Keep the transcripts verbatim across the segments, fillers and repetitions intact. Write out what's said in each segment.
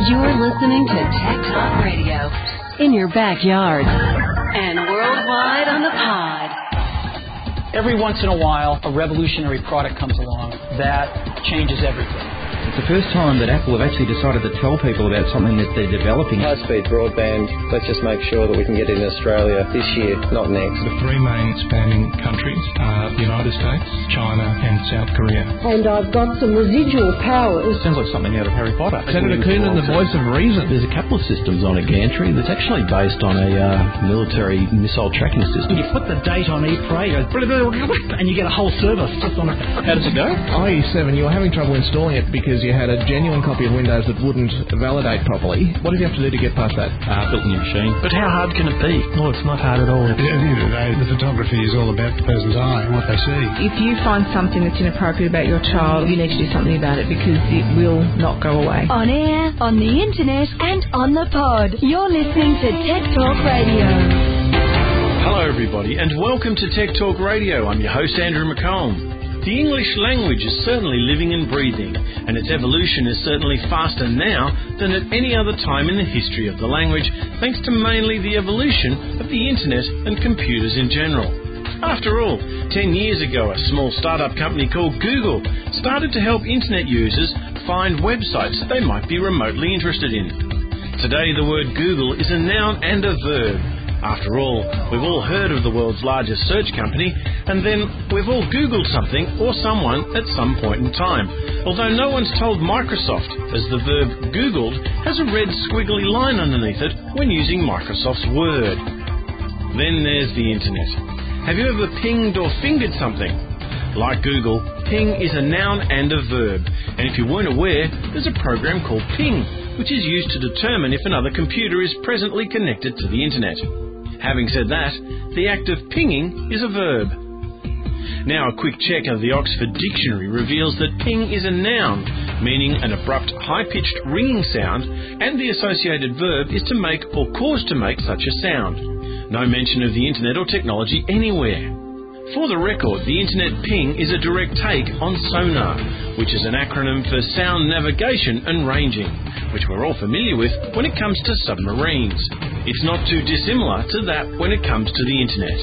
You're listening to Tech Talk Radio in your backyard and worldwide on the pod. Every once in a while, a revolutionary product comes along that changes everything. It's the first time that Apple have actually decided to tell people about something that they're developing. High-speed broadband, let's just make sure that we can get it in Australia this year, not next. The three main expanding countries are the United States, China and South Korea. And I've got some residual powers. Sounds like something out of Harry Potter. Senator Coonan, the voice of reason. There's a couple of systems on a gantry that's actually based on a uh, military missile tracking system. You put the date on ePray, and you get a whole service just on it. How does it go? i E seven, you were having trouble installing it because you had a genuine copy of Windows that wouldn't validate properly. What did you have to do to get past that? Uh, built a new machine. But how hard can it be? No, it's not hard at all. At the end of the day, the photography is all about the person's eye and what they see. If you find something that's inappropriate about your child, you need to do something about it because it will not go away. On air, on the internet, and on the pod. You're listening to Tech Talk Radio. Hello, everybody, and welcome to Tech Talk Radio. I'm your host, Andrew McComb. The English language is certainly living and breathing, and its evolution is certainly faster now than at any other time in the history of the language, thanks to mainly the evolution of the internet and computers in general. After all, ten years ago, a small startup company called Google started to help internet users find websites they might be remotely interested in. Today, the word Google is a noun and a verb. After all, we've all heard of the world's largest search company, and then we've all Googled something or someone at some point in time. Although no one's told Microsoft, as the verb Googled has a red squiggly line underneath it when using Microsoft's Word. Then there's the internet. Have you ever pinged or fingered something? Like Google, ping is a noun and a verb, and if you weren't aware, there's a program called Ping, which is used to determine if another computer is presently connected to the internet. Having said that, the act of pinging is a verb. Now, a quick check of the Oxford Dictionary reveals that ping is a noun, meaning an abrupt, high-pitched ringing sound, and the associated verb is to make or cause to make such a sound. No mention of the internet or technology anywhere. For the record, the internet ping is a direct take on sonar, which is an acronym for sound navigation and ranging, which we're all familiar with when it comes to submarines. It's not too dissimilar to that when it comes to the internet.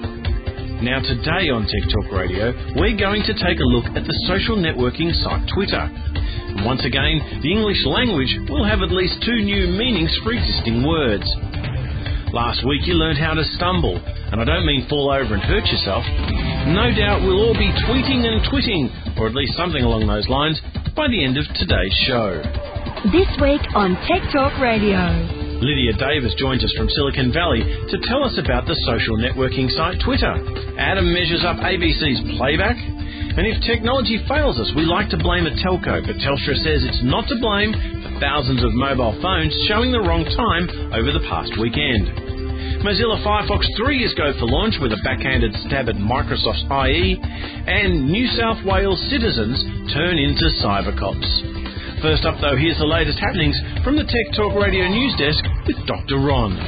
Now today on Tech Talk Radio, we're going to take a look at the social networking site Twitter. And once again, the English language will have at least two new meanings for existing words. Last week you learned how to stumble, and I don't mean fall over and hurt yourself. No doubt we'll all be tweeting and twitting, or at least something along those lines, by the end of today's show. This week on Tech Talk Radio. Lydia Davis joins us from Silicon Valley to tell us about the social networking site Twitter. Adam measures up A B C's playback. And if technology fails us, we like to blame a telco, but Telstra says it's not to blame for thousands of mobile phones showing the wrong time over the past weekend. Mozilla Firefox three is go for launch with a backhanded stab at Microsoft's I E, and New South Wales citizens turn into cyber cops. First up, though, here's the latest happenings from the Tech Talk Radio News Desk with Doctor Ron.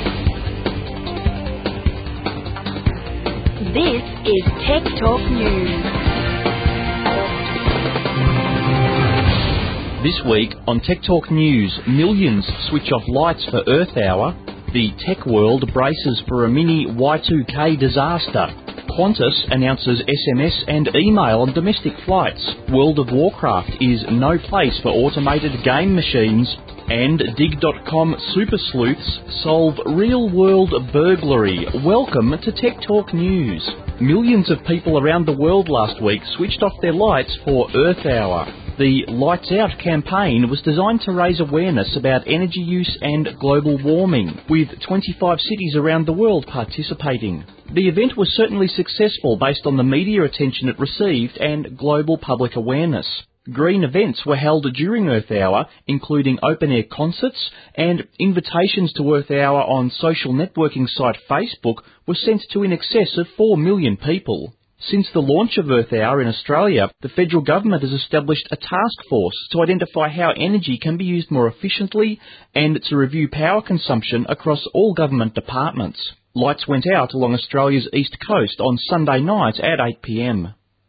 This is Tech Talk News. This week on Tech Talk News, millions switch off lights for Earth Hour. The tech world braces for a mini Y two K disaster. Qantas announces S M S and email on domestic flights. World of Warcraft is no place for automated game machines. And Dig dot com super sleuths solve real-world burglary. Welcome to Tech Talk News. Millions of people around the world last week switched off their lights for Earth Hour. The Lights Out campaign was designed to raise awareness about energy use and global warming, with twenty-five cities around the world participating. The event was certainly successful based on the media attention it received and global public awareness. Green events were held during Earth Hour, including open-air concerts, and invitations to Earth Hour on social networking site Facebook were sent to in excess of four million people. Since the launch of Earth Hour in Australia, the federal government has established a task force to identify how energy can be used more efficiently and to review power consumption across all government departments. Lights went out along Australia's east coast on Sunday night at eight p m.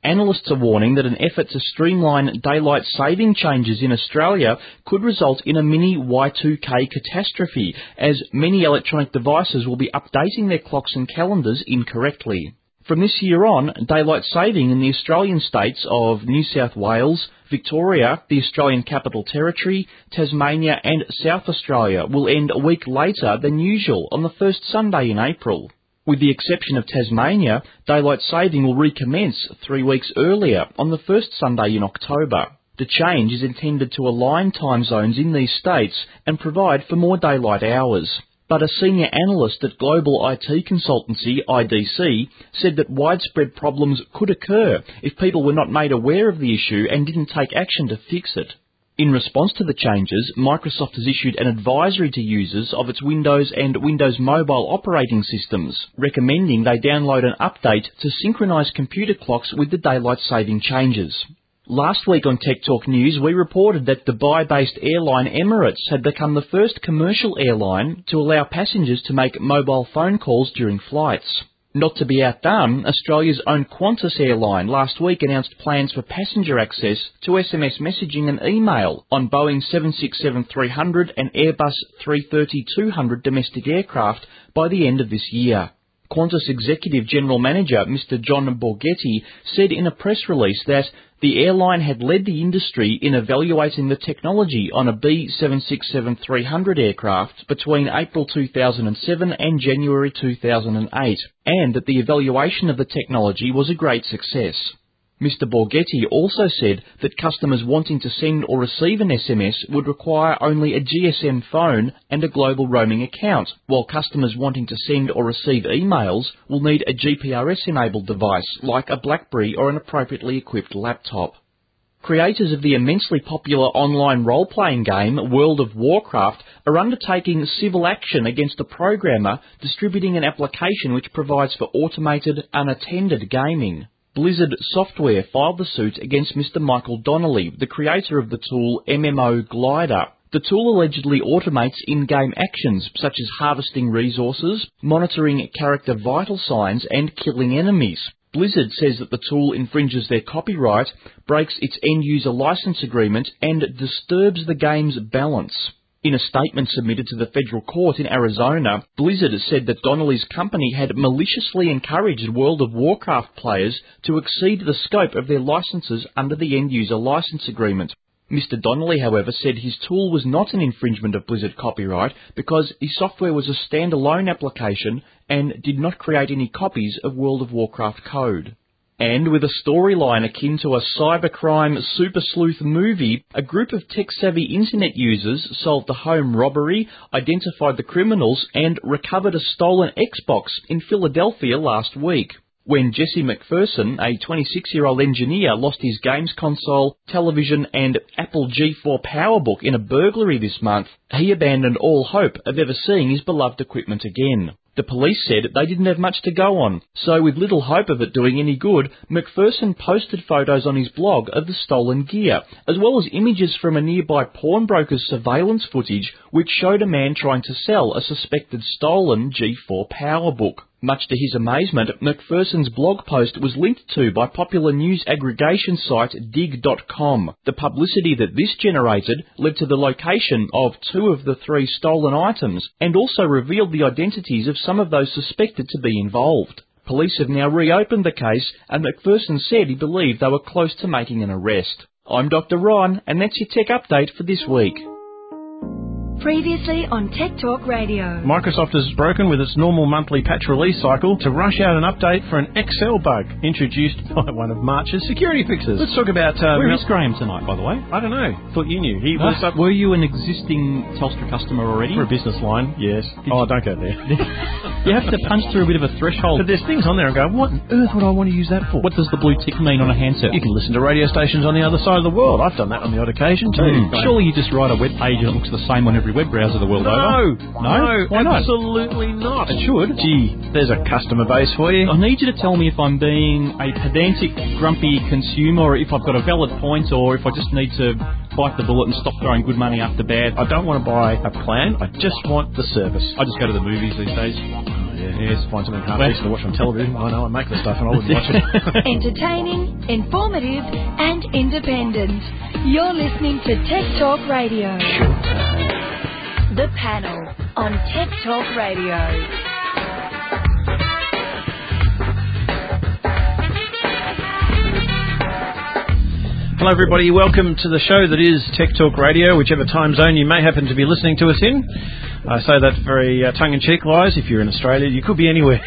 Analysts are warning that an effort to streamline daylight saving changes in Australia could result in a mini Y two K catastrophe, as many electronic devices will be updating their clocks and calendars incorrectly. From this year on, daylight saving in the Australian states of New South Wales, Victoria, the Australian Capital Territory, Tasmania and South Australia will end a week later than usual on the first Sunday in April. With the exception of Tasmania, daylight saving will recommence three weeks earlier on the first Sunday in October. The change is intended to align time zones in these states and provide for more daylight hours. But a senior analyst at global I T consultancy I D C said that widespread problems could occur if people were not made aware of the issue and didn't take action to fix it. In response to the changes, Microsoft has issued an advisory to users of its Windows and Windows Mobile operating systems, recommending they download an update to synchronise computer clocks with the daylight saving changes. Last week on Tech Talk News, we reported that Dubai-based airline Emirates had become the first commercial airline to allow passengers to make mobile phone calls during flights. Not to be outdone, Australia's own Qantas airline last week announced plans for passenger access to S M S messaging and email on Boeing seven sixty-seven three hundred and Airbus three thirty two hundred domestic aircraft by the end of this year. Qantas Executive General Manager Mister John Borghetti said in a press release that the airline had led the industry in evaluating the technology on a B seven sixty-seven three hundred aircraft between April two thousand seven and January two thousand eight, and that the evaluation of the technology was a great success. Mister Borghetti also said that customers wanting to send or receive an S M S would require only a G S M phone and a global roaming account, while customers wanting to send or receive emails will need a G P R S-enabled device like a BlackBerry or an appropriately equipped laptop. Creators of the immensely popular online role-playing game World of Warcraft are undertaking civil action against a programmer distributing an application which provides for automated, unattended gaming. Blizzard Software filed the suit against Mister Michael Donnelly, the creator of the tool M M O Glider. The tool allegedly automates in-game actions such as harvesting resources, monitoring character vital signs and killing enemies. Blizzard says that the tool infringes their copyright, breaks its end-user license agreement and disturbs the game's balance. In a statement submitted to the federal court in Arizona, Blizzard said that Donnelly's company had maliciously encouraged World of Warcraft players to exceed the scope of their licenses under the end-user license agreement. Mister Donnelly, however, said his tool was not an infringement of Blizzard copyright because his software was a standalone application and did not create any copies of World of Warcraft code. And with a storyline akin to a cybercrime super sleuth movie, a group of tech-savvy internet users solved a home robbery, identified the criminals, and recovered a stolen Xbox in Philadelphia last week. When Jesse McPherson, a twenty-six-year-old engineer, lost his games console, television, and Apple G four PowerBook in a burglary this month, he abandoned all hope of ever seeing his beloved equipment again. The police said they didn't have much to go on, so with little hope of it doing any good, McPherson posted photos on his blog of the stolen gear, as well as images from a nearby pawnbroker's surveillance footage which showed a man trying to sell a suspected stolen G four PowerBook. Much to his amazement, McPherson's blog post was linked to by popular news aggregation site dig dot com. The publicity that this generated led to the location of two of the three stolen items and also revealed the identities of some of those suspected to be involved. Police have now reopened the case, and McPherson said he believed they were close to making an arrest. I'm Doctor Ron, and that's your tech update for this week. Previously on Tech Talk Radio. Microsoft has broken with its normal monthly patch release cycle to rush out an update for an Excel bug introduced by one of March's security fixes. Let's talk about... Uh, Where is Graham tonight, by the way? I don't know. Thought you knew. He uh, was up... Were you an existing Telstra customer already? For a business line, yes. Did oh, you... don't go there. You have to punch through a bit of a threshold. But there's things on there and go, what on earth would I want to use that for? What does the blue tick mean on a handset? You can listen to radio stations on the other side of the world. I've done that on the odd occasion too. Mm. Surely you just write a web page and it looks the same on every web browser the world no, over. No, no, Why not? Absolutely not. It should. Gee, there's a customer base for you. I need you to tell me if I'm being a pedantic, grumpy consumer, or if I've got a valid point, or if I just need to bite the bullet and stop throwing good money after bad. I don't want to buy a plan. I just want the service. I just go to the movies these days. Yeah. Yes, find something half decent to watch on television. I know, I make the stuff and I wouldn't watch it. Entertaining, informative and independent. You're listening to Tech Talk Radio. The Panel on Tech Talk Radio. Hello everybody, welcome to the show that is Tech Talk Radio, whichever time zone you may happen to be listening to us in. I say that very uh, tongue-in-cheek wise. If you're in Australia, you could be anywhere.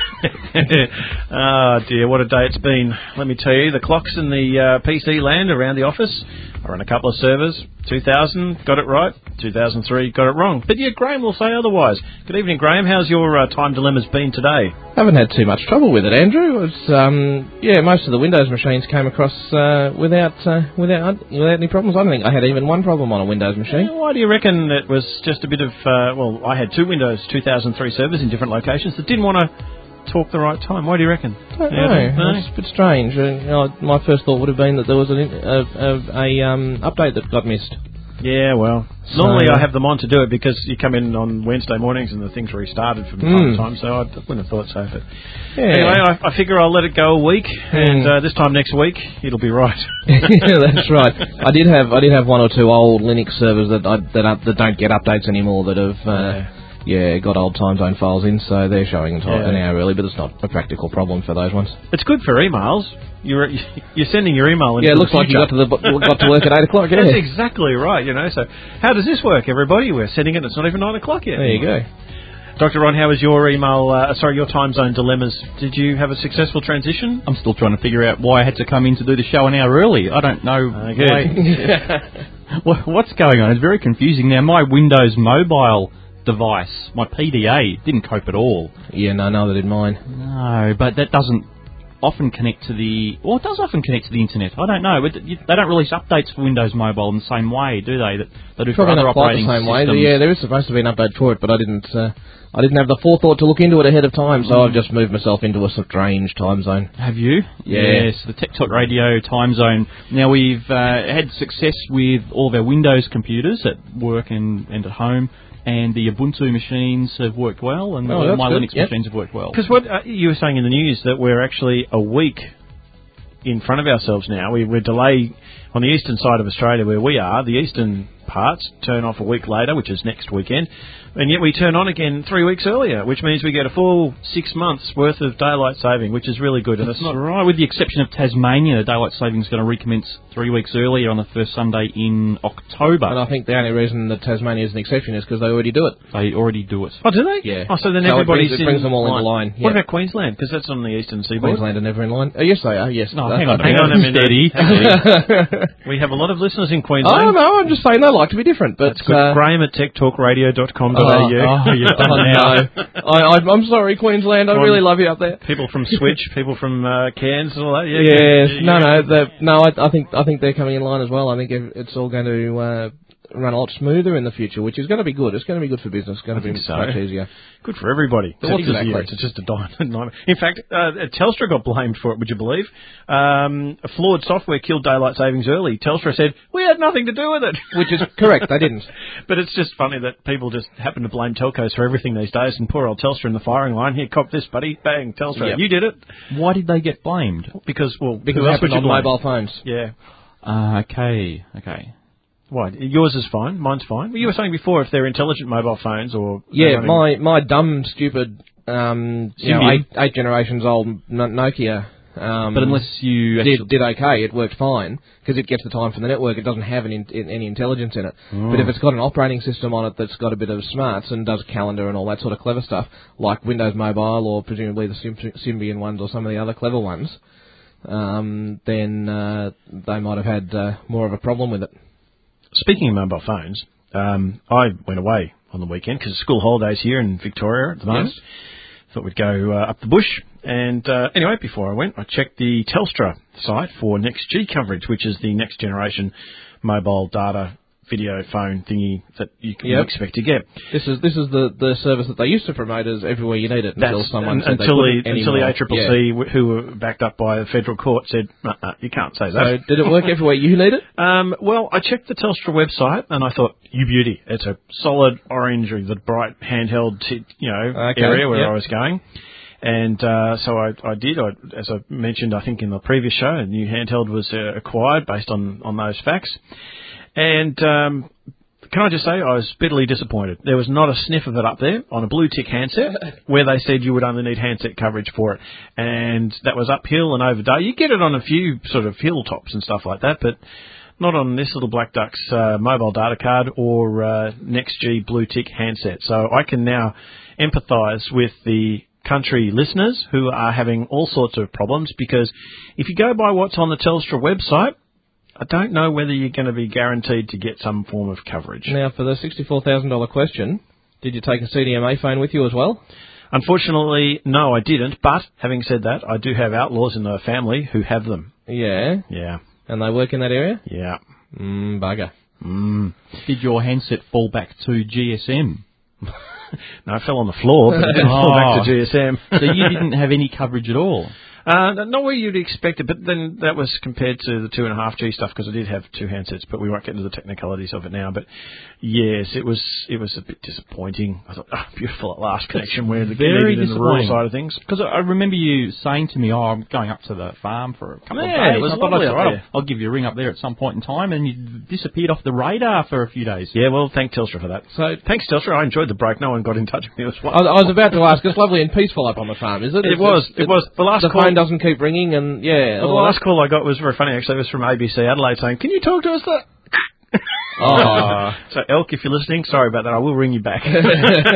Oh dear, what a day it's been. Let me tell you, the clocks in the uh, P C land around the office are on a couple of servers. two thousand, got it right. two thousand three, got it wrong. But yeah, Graham will say otherwise. Good evening, Graham. How's your uh, time dilemmas been today? Haven't had too much trouble with it, Andrew. It was, um, yeah, most of the Windows machines came across uh, without uh, without without any problems. I don't think I had even one problem on a Windows machine. Uh, why do you reckon it was just a bit of, uh, well, I had two Windows two thousand three servers in different locations that didn't want to talk the right time. Why do you reckon? I don't yeah, know. no? It's a bit strange. Uh, you know, my first thought would have been that there was an, a, a, a um, update that got missed. Yeah, well, so, normally I have them on to do it because you come in on Wednesday mornings and the thing's restarted from time mm. to time, so I wouldn't have thought so. But yeah. Anyway, I, I figure I'll let it go a week, mm. and uh, this time next week it'll be right. Yeah, that's right. I did have I did have one or two old Linux servers that I, that uh, that don't get updates anymore that have. Uh, yeah. Yeah, got old time zone files in, so they're showing yeah. an hour early, but it's not a practical problem for those ones. It's good for emails. You're you're sending your email. Yeah, it looks like you got to the got to work at eight o'clock. Yeah. That's exactly right. You know, so how does this work, everybody? We're sending it. It's not even nine o'clock yet. There you go. Doctor Ron, how was your email? Uh, sorry, your time zone dilemmas. Did you have a successful transition? I'm still trying to figure out why I had to come in to do the show an hour early. I don't know. Okay. Why, what's going on? It's very confusing now. My Windows mobile device, my P D A, didn't cope at all. Yeah, no, neither did mine. No, but that doesn't often connect to the... Well, it does often connect to the internet. I don't know. But they don't release updates for Windows Mobile in the same way, do they? That they do Probably for other not quite operating the same systems. way. Yeah, there is supposed to be an update for it, but I didn't... Uh, I didn't have the forethought to look into it ahead of time, so mm. I've just moved myself into a strange time zone. Have you? Yeah. Yes, the Tech Talk Radio time zone. Now, we've uh, had success with all of our Windows computers at work and, and at home. And the Ubuntu machines have worked well, and oh, all my good. Linux yep. machines have worked well. Because what uh, you were saying in the news that we're actually a week in front of ourselves now. We, we're delayed on the eastern side of Australia where we are. The eastern parts turn off a week later, which is next weekend. And yet we turn on again three weeks earlier, which means we get a full six months worth of daylight saving, which is really good. And that's not right. With the exception of Tasmania, the daylight saving is going to recommence three weeks earlier on the first Sunday in October. And I think the only reason that Tasmania is an exception is because they already do it. They already do it. Oh, do they? Yeah. Oh, so then so everybody's it brings, it brings them all in into line. What yeah. about Queensland? Because that's on the eastern seaboard. Queensland are never in line. Oh, yes, they are. Yes. No, uh, hang on. Hang on a minute. Steady. We have a lot of listeners in Queensland. Oh, no, I'm just saying they like to be different. But That's good. Uh, Graham at tech talk radio dot com dot a u. Oh, oh, you've done it now. I, I, I'm sorry, Queensland. I Come really on. love you up there. People from Switch, people from uh, Cairns and all that. Yeah, yes. yeah, No, yeah. no. The, no, I, I think I think they're coming in line as well. I think it's all going to uh, run a lot smoother in the future, which is going to be good. It's going to be good for business. It's going I to be so. much easier. Good for everybody. Well, It's exactly. easier. It's just a nightmare. In fact, uh, Telstra got blamed for it, would you believe? Um, a flawed software killed daylight savings early. Telstra said, we had nothing to do with it. Which is correct, they didn't. But it's just funny that people just happen to blame telcos for everything these days, and poor old Telstra in the firing line. Here, cop this, buddy. Bang, Telstra. Yep. You did it. Why did they get blamed? Because, well, Because who it else would happened you on blame? mobile phones. Yeah. Uh, okay, okay. Why? Yours is fine. Mine's fine. Well, you were saying before if they're intelligent mobile phones or... Yeah, running... my, my dumb, stupid, um, you know, eight, eight generations old Nokia... Um, but unless you... Did, did okay, it worked fine, because it gets the time from the network. It doesn't have any, any intelligence in it. Oh. But if it's got an operating system on it that's got a bit of smarts and does calendar and all that sort of clever stuff, like Windows Mobile or presumably the Symb- Symbian ones or some of the other clever ones, um, then uh, they might have had uh, more of a problem with it. Speaking of mobile phones, um, I went away on the weekend because it's school holidays here in Victoria at the moment. Yes. Thought we'd go uh, up the bush. And uh, anyway, before I went, I checked the Telstra site for Next G coverage, which is the next generation mobile data video phone thingy that you can yep. expect to get. This is this is the, the service that they used to promote as everywhere you need it until That's, someone un, said until they the couldn't until the anymore. A C C C, Yeah. who were backed up by a federal court, said uh-uh, you can't say that. So did it work everywhere you need it? Um, well, I checked the Telstra website and I thought, you beauty, it's a solid orange or the bright handheld, t- you know, okay. area where yep. I was going. And uh, so I, I did. I, as I mentioned, I think in the previous show, a new handheld was uh, acquired based on, on those facts. And um, can I just say, I was bitterly disappointed. There was not a sniff of it up there on a blue tick handset where they said you would only need handset coverage for it. And that was uphill and over day. You get it on a few sort of hilltops and stuff like that, but not on this little Black Duck's uh, mobile data card or uh, NextG blue tick handset. So I can now empathise with the country listeners who are having all sorts of problems, because if you go by what's on the Telstra website, I don't know whether you're going to be guaranteed to get some form of coverage. Now, for the sixty-four thousand dollars question, did you take a C D M A phone with you as well? Unfortunately, no, I didn't. But having said that, I do have outlaws in the family who have them. Yeah? Yeah. And they work in that area? Yeah. Mm, bugger. Mm. Did your handset fall back to G S M? No, I fell on the floor, but it didn't fall back to G S M. So you didn't have any coverage at all? Uh, not where you'd expect it, but then that was compared to the two and a half G stuff, because I did have two handsets, but we won't get into the technicalities of it now. But yes, it was it was a bit disappointing. I thought, oh, beautiful at last connection where the very in the rural side of things. Because I remember you saying to me, "Oh, I'm going up to the farm for a couple Yeah, of days." it was I thought, lovely "That's up right, there." I'll, I'll give you a ring up there at some point in time, and you disappeared off the radar for a few days. Yeah, well, thank Telstra for that. So thanks, Telstra. I enjoyed the break. No one got in touch with me as well. I was, I was about to ask. It's lovely and peaceful up on the farm, is it? It It's, was. It, it was. The last the call phone doesn't keep ringing, and yeah. The last call I got was very funny, actually. It was from A B C Adelaide saying, "Can you talk to us?" That? Oh. So, Elk, if you're listening, sorry about that. I will ring you back. uh,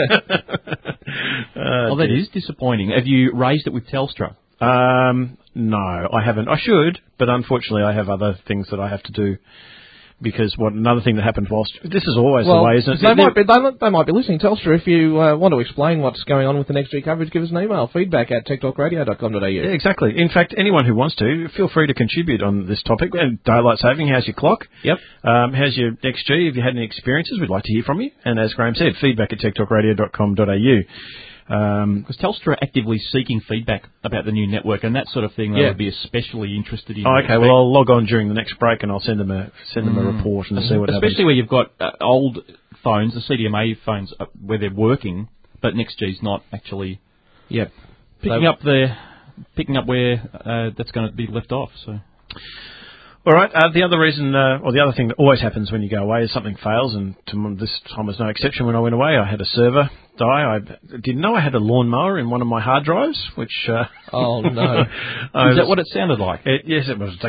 well, that is disappointing. Have you raised it with Telstra? Um, no, I haven't. I should, but unfortunately I have other things that I have to do. Because what another thing that happened whilst... This is always well, the way, isn't it? They might, be, they, they might be listening. Telstra, if you uh, want to explain what's going on with the NextG coverage, give us an email, feedback at tech talk radio dot com dot a u. Yeah, exactly. In fact, anyone who wants to, feel free to contribute on this topic. And daylight saving, how's your clock? Yep. Um, how's your NextG? Have you had any experiences? We'd like to hear from you. And as Graham said, feedback at tech talk radio dot com dot a u. Um, because Telstra are actively seeking feedback about the new network and that sort of thing. They yeah. would be especially interested in. Oh, okay, well I'll log on during the next break and I'll send them a send them mm. a report and see what especially happens. Especially where you've got uh, old phones, the C D M A phones, uh, where they're working, but NextG's not actually. Yep. Picking so, up the picking up where uh, that's going to be left off. So. All right. Uh, the other reason, uh, or the other thing that always happens when you go away is something fails, and to, this time was no exception. When I went away, I had a server die. I didn't know I had a lawnmower in one of my hard drives, which. Uh, oh no! Is was, that what it sounded like? It, yes, it was.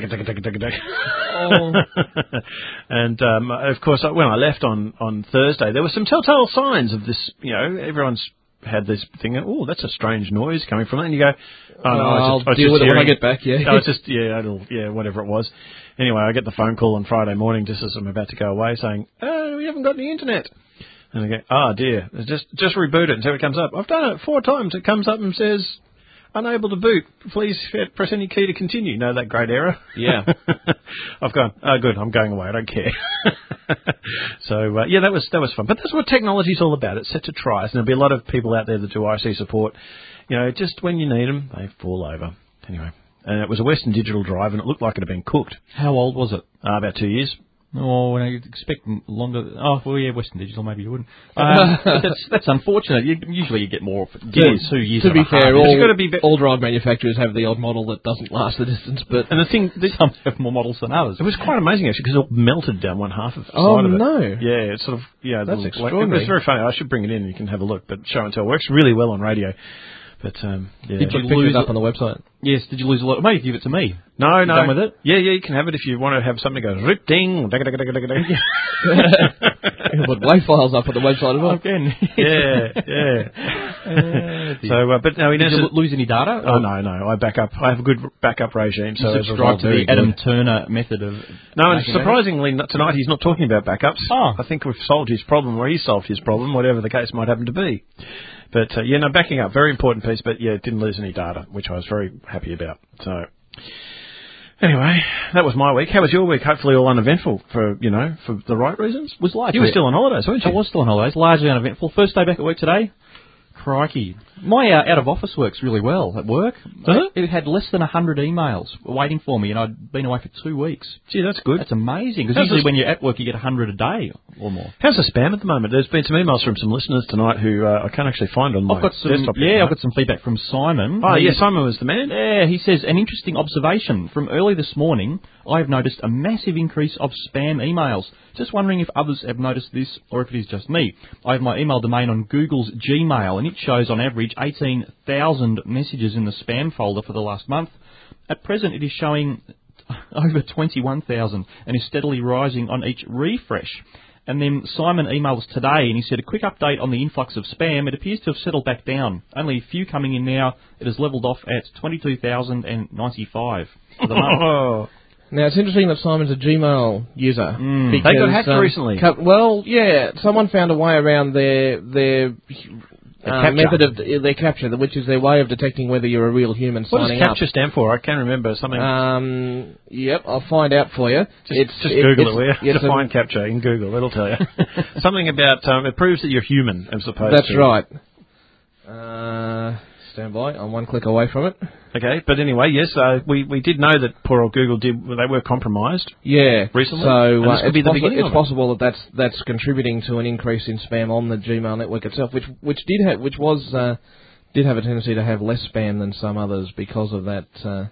Oh. And um, of course, when I left on on Thursday, there were some telltale signs of this. You know, everyone's had this thing. Oh, that's a strange noise coming from it, and you go, oh no, I'll I just, I deal just with it hearing, when I get back. Yeah, no, it's just yeah, it'll, yeah, whatever it was. Anyway, I get the phone call on Friday morning just as I'm about to go away, saying, "Oh, we haven't got any internet." And I go, "Oh dear, just just reboot it and see what comes up." I've done it four times. It comes up and says, "Unable to boot. Please press any key to continue." Know that great error? Yeah. I've gone, oh good, I'm going away, I don't care. So, uh, yeah, that was that was fun. But that's what technology's all about. It's set to try us. And there'll be a lot of people out there that do I C support. You know, just when you need them, they fall over. Anyway, and it was a Western Digital drive, and it looked like it had been cooked. How old was it? Uh, about two years. Oh, no, you'd expect longer. Oh, well, yeah, Western Digital, maybe you wouldn't. Um, but that's, that's unfortunate. You, usually you get more. Years, two years. To be fair, all, got to be be- all drive manufacturers have the odd model that doesn't last the distance. But and the thing, this, some have more models than others. It was quite amazing actually because it all melted down one half of the oh, side of it. no. Yeah, it's sort of yeah. That's little, extraordinary. It was very funny. I should bring it in and you can have a look. But show and tell works really well on radio. But um, yeah. Did you pick lose it up on the website? Yes. Did you lose a lot? Maybe give it to me. No, you no. Done with it? Yeah, yeah. You can have it if you want to have something that goes rip ding. Put WAV files up on the website as well. Again. Yeah, yeah. Uh, so, uh, but no, in Did essence, you lose any data? Oh no, no. I back up. I have a good backup regime. So you subscribe to the Adam Turner method of. No, and surprisingly, not tonight he's not talking about backups. Oh. I think we've solved his problem, or he's solved his problem, whatever the case might happen to be. But, uh, yeah, no, backing up, very important piece, but, yeah, didn't lose any data, which I was very happy about. So, anyway, that was my week. How was your week? Hopefully all uneventful for, you know, for the right reasons. Was like You were still on holidays, weren't you? I was still on holidays, largely uneventful. First day back at work today. Crikey. My uh, out of office works really well at work. Does it? It had less than one hundred emails waiting for me, and I'd been away for two weeks. Gee, that's good. That's amazing, because How's usually this- when you're at work, you get one hundred a day or more. How's the spam at the moment? There's been some emails from some listeners tonight who uh, I can't actually find on my I've got some, desktop. yeah, yet, I've got some feedback from Simon. Oh, He- yeah, Simon was the man. Yeah, he says, an interesting observation. From early this morning, I have noticed a massive increase of spam emails. Just wondering if others have noticed this or if it is just me. I have my email domain on Google's Gmail, and it shows on average eighteen thousand messages in the spam folder for the last month. At present, it is showing over twenty-one thousand and is steadily rising on each refresh. And then Simon emailed us today, and he said, a quick update on the influx of spam. It appears to have settled back down. Only a few coming in now. It has levelled off at twenty-two thousand ninety-five for the month. Now, it's interesting that Simon's a Gmail user. Mm. Because, They got hacked um, recently. co- well, yeah, someone found a way around their their uh, capture. method of uh, their capture, which is their way of detecting whether you're a real human What does signing capture up. stand for? I can't remember. Something. Um, yep, I'll find out for you. Just, it's, just it- Google it's, it, will you? it's Define a- capture in Google. It'll tell you. Something about, um, it proves that you're human as opposed That's to... right. Uh, stand by. I'm one click away from it. Okay, but anyway, yes, uh, we, we did know that poor old Google did, they were compromised. Yeah. Recently. So And this uh, could it's, be the possi- beginning it's of it. possible that that's that's contributing to an increase in spam on the Gmail network itself, which which did have which was uh, did have a tendency to have less spam than some others because of that. Uh,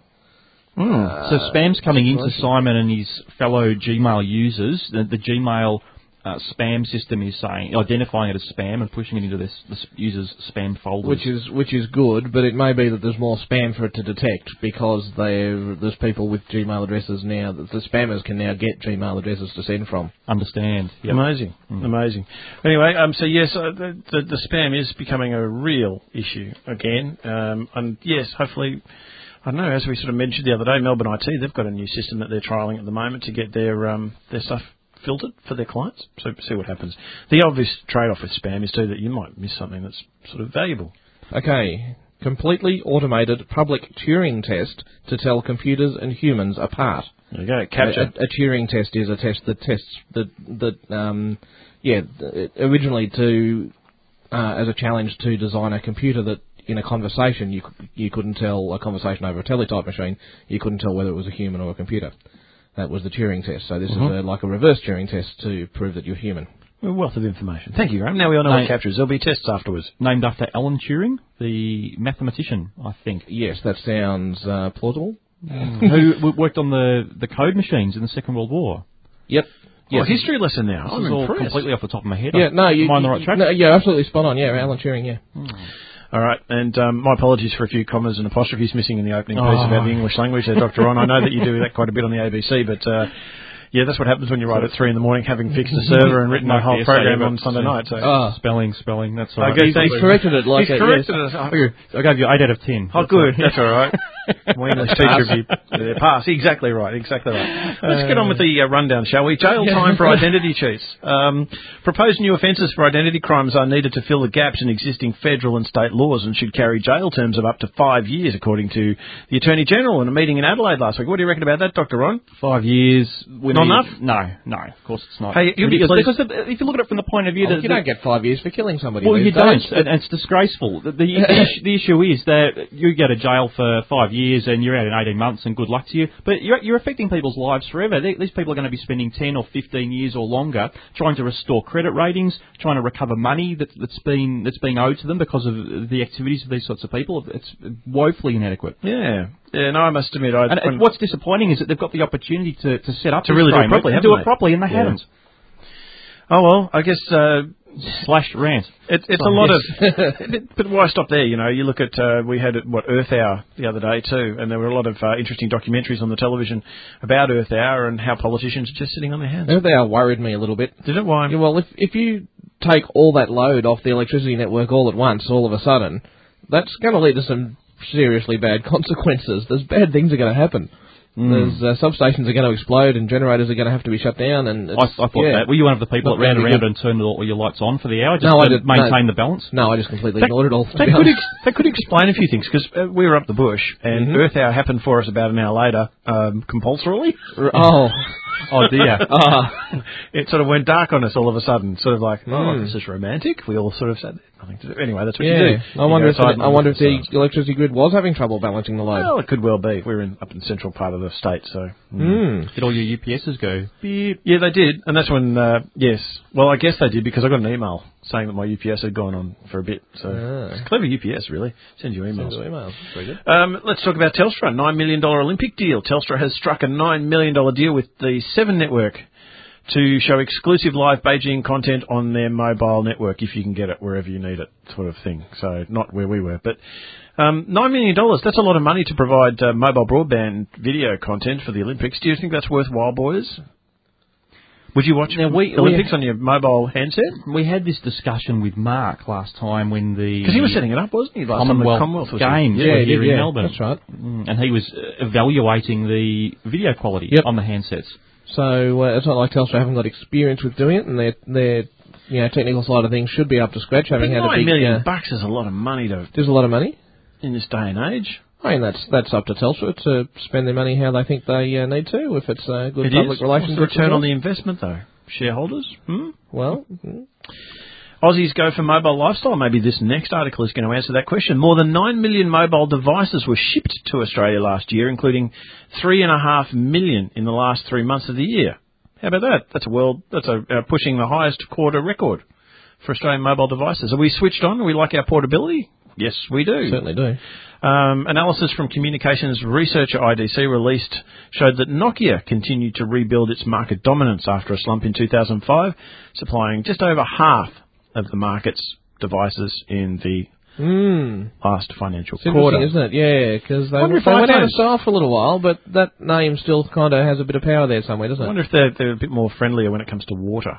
Mm. So spam's coming into situation. Simon and his fellow Gmail users. The, the Gmail uh, spam system is saying identifying it as spam and pushing it into this, this user's spam folders. Which is which is good, but it may be that there's more spam for it to detect because there there's people with Gmail addresses now that the spammers can now get Gmail addresses to send from. Understand. Yep. Amazing, Mm. amazing. Anyway, um, so yes, uh, the, the the spam is becoming a real issue again, um, and yes, hopefully, I don't know. As we sort of mentioned the other day, Melbourne I T they've got a new system that they're trialling at the moment to get their um, their stuff filtered for their clients. So see what happens. The obvious trade-off with spam is too that you might miss something that's sort of valuable. Okay, completely automated public Turing test to tell computers and humans apart. There you go. Capture. A, a, a Turing test is a test that tests that that um, yeah th- originally to uh, as a challenge to design a computer that in a conversation you c- you couldn't tell a conversation over a teletype machine you couldn't tell whether it was a human or a computer. That was the Turing test. So this Mhm. is a, like a reverse Turing test to prove that you're human. A wealth of information. Thank you, Graham. Now we all know Mate. what capture is. There'll be tests afterwards. Named after Alan Turing, the mathematician, I think. Yes, that sounds uh, plausible. Who w- worked on the, the code machines in the Second World War. Yep. Oh, Yes. history lesson now. This I'm is all impressed. completely off the top of my head. Yeah, no, you, Am I on the you- right track? No, yeah, absolutely spot on. Yeah, Alan Turing. Yeah. All right, and um, my apologies for a few commas and apostrophes missing in the opening piece Oh. about the English language there, Doctor Ron. I know that you do that quite a bit on the A B C, but uh, yeah, that's what happens when you write at three in the morning, having fixed the server and written a Like whole the essay program you've on got Sunday to- night. So. Oh. Spelling, spelling, that's all I right. guess He's, thank he's you. corrected it like He's that, corrected yes. it. Oh, I gave you eight out of ten. oh, good. That's all right. My English teacher would be uh, pass. Exactly right. Exactly right. Let's get on with the uh, rundown, shall we? Jail time for identity cheats. Um, proposed new offences for identity crimes are needed to fill the gaps in existing federal and state laws and should carry jail terms of up to five years, according to the Attorney General in a meeting in Adelaide last week. What do you reckon about that, Doctor Ron? Five years. We Not need- enough? No, no, of course it's not. Hey, you'll be because, pleased- because if you look at it from the point of view Oh, that you don't get five years for killing somebody. well, these you days. don't, and, and it's disgraceful. The, the, the, issue, the issue is that you go to jail for five years and you're out in eighteen months, and good luck to you. But you're, you're affecting people's lives forever. They, these people are going to be spending ten or fifteen years or longer trying to restore credit ratings, trying to recover money that, that's been that's being owed to them because of the activities of these sorts of people. It's woefully inadequate. Yeah. Yeah, no, I must admit, I... And when- what's disappointing is that they've got the opportunity to, to set up To this really do it framework properly, and do haven't it they? properly, and they Yeah. haven't. Oh, well, I guess... Uh, Slash rant. It, it's a lot of, but why stop there? You know, you look at uh, we had what Earth Hour the other day too, and there were a lot of uh, interesting documentaries on the television about Earth Hour and how politicians are just sitting on their hands. Earth Hour worried me a little bit. Did it? Why? Yeah, well, if if you take all that load off the electricity network all at once, all of a sudden, that's going to lead to some seriously bad consequences. There's bad things are going to happen. Mm. There's uh, substations are going to explode and generators are going to have to be shut down. And I, I thought yeah. that. Were you one of the people Not that ran really around good. and turned all your lights on for the hour just No, I to did- maintain no. the balance? No, I just completely That- ignored it all. To That be could, honest. ex- that could explain a few things, because uh, we were up the bush, and Mhm. Earth Hour happened for us about an hour later, um, compulsorily. Oh. Oh, dear. uh, it sort of went dark on us all of a sudden. Sort of like, oh, Mm. this is romantic. We all sort of said, nothing to do. Anyway, that's what Yeah. you do. I You wonder go if, the, outside and I look wonder at if the stars. electricity grid was having trouble balancing the load. Well, it could well be. We're in up in the central part of the state, so. Mm. Did all your U P S's go? Beep. Yeah, they did, and that's when, uh, yes. Well, I guess they did because I got an email saying that my U P S had gone on for a bit. So Ah. it's clever U P S, really. Send you emails. Send you emails. Very good. Um, let's talk about Telstra. nine million dollars Olympic deal. Telstra has struck a nine million dollars deal with the Seven Network to show exclusive live Beijing content on their mobile network, if you can get it wherever you need it, sort of thing. So not where we were. But um, nine million dollars, that's a lot of money to provide uh, mobile broadband video content for the Olympics. Do you think that's worthwhile, boys? Would you watch Now, we- Olympics we- on your mobile handset? We had this discussion with Mark last time when the... Because he was setting it up, wasn't he? Last time the Commonwealth, Commonwealth was Games here. were Yeah, here yeah, in Melbourne. that's right. Mm, and he was uh, evaluating the video quality Yep. on the handsets. So uh, it's not like Telstra haven't got experience with doing it, and their their you know technical side of things should be up to scratch. Having had a nine big, million uh, bucks is a lot of money to there's a lot of money. in this day and age. I mean, that's that's up to Telstra to spend their money how they think they uh, need to. If it's uh, good It public is. relations, What's the return on the investment, though? Shareholders? Hmm? well, mm, Aussies go for mobile lifestyle. Maybe this next article is going to answer that question. More than nine million mobile devices were shipped to Australia last year, including three and a half million in the last three months of the year. How about that? That's a world. That's a uh, pushing the highest quarter record for Australian mobile devices. Are we switched on? Do we like our portability? Yes, we do. certainly do. Um, analysis from communications researcher I D C released showed that Nokia continued to rebuild its market dominance after a slump in two thousand five, supplying just over half of the market's devices in the Mm. last financial It's quarter. interesting, isn't it? Yeah, because they, Wonder if they went out of iPhones- style for a little while, but that name still kind of has a bit of power there somewhere, doesn't I it? wonder if they're, they're a bit more friendlier when it comes to water.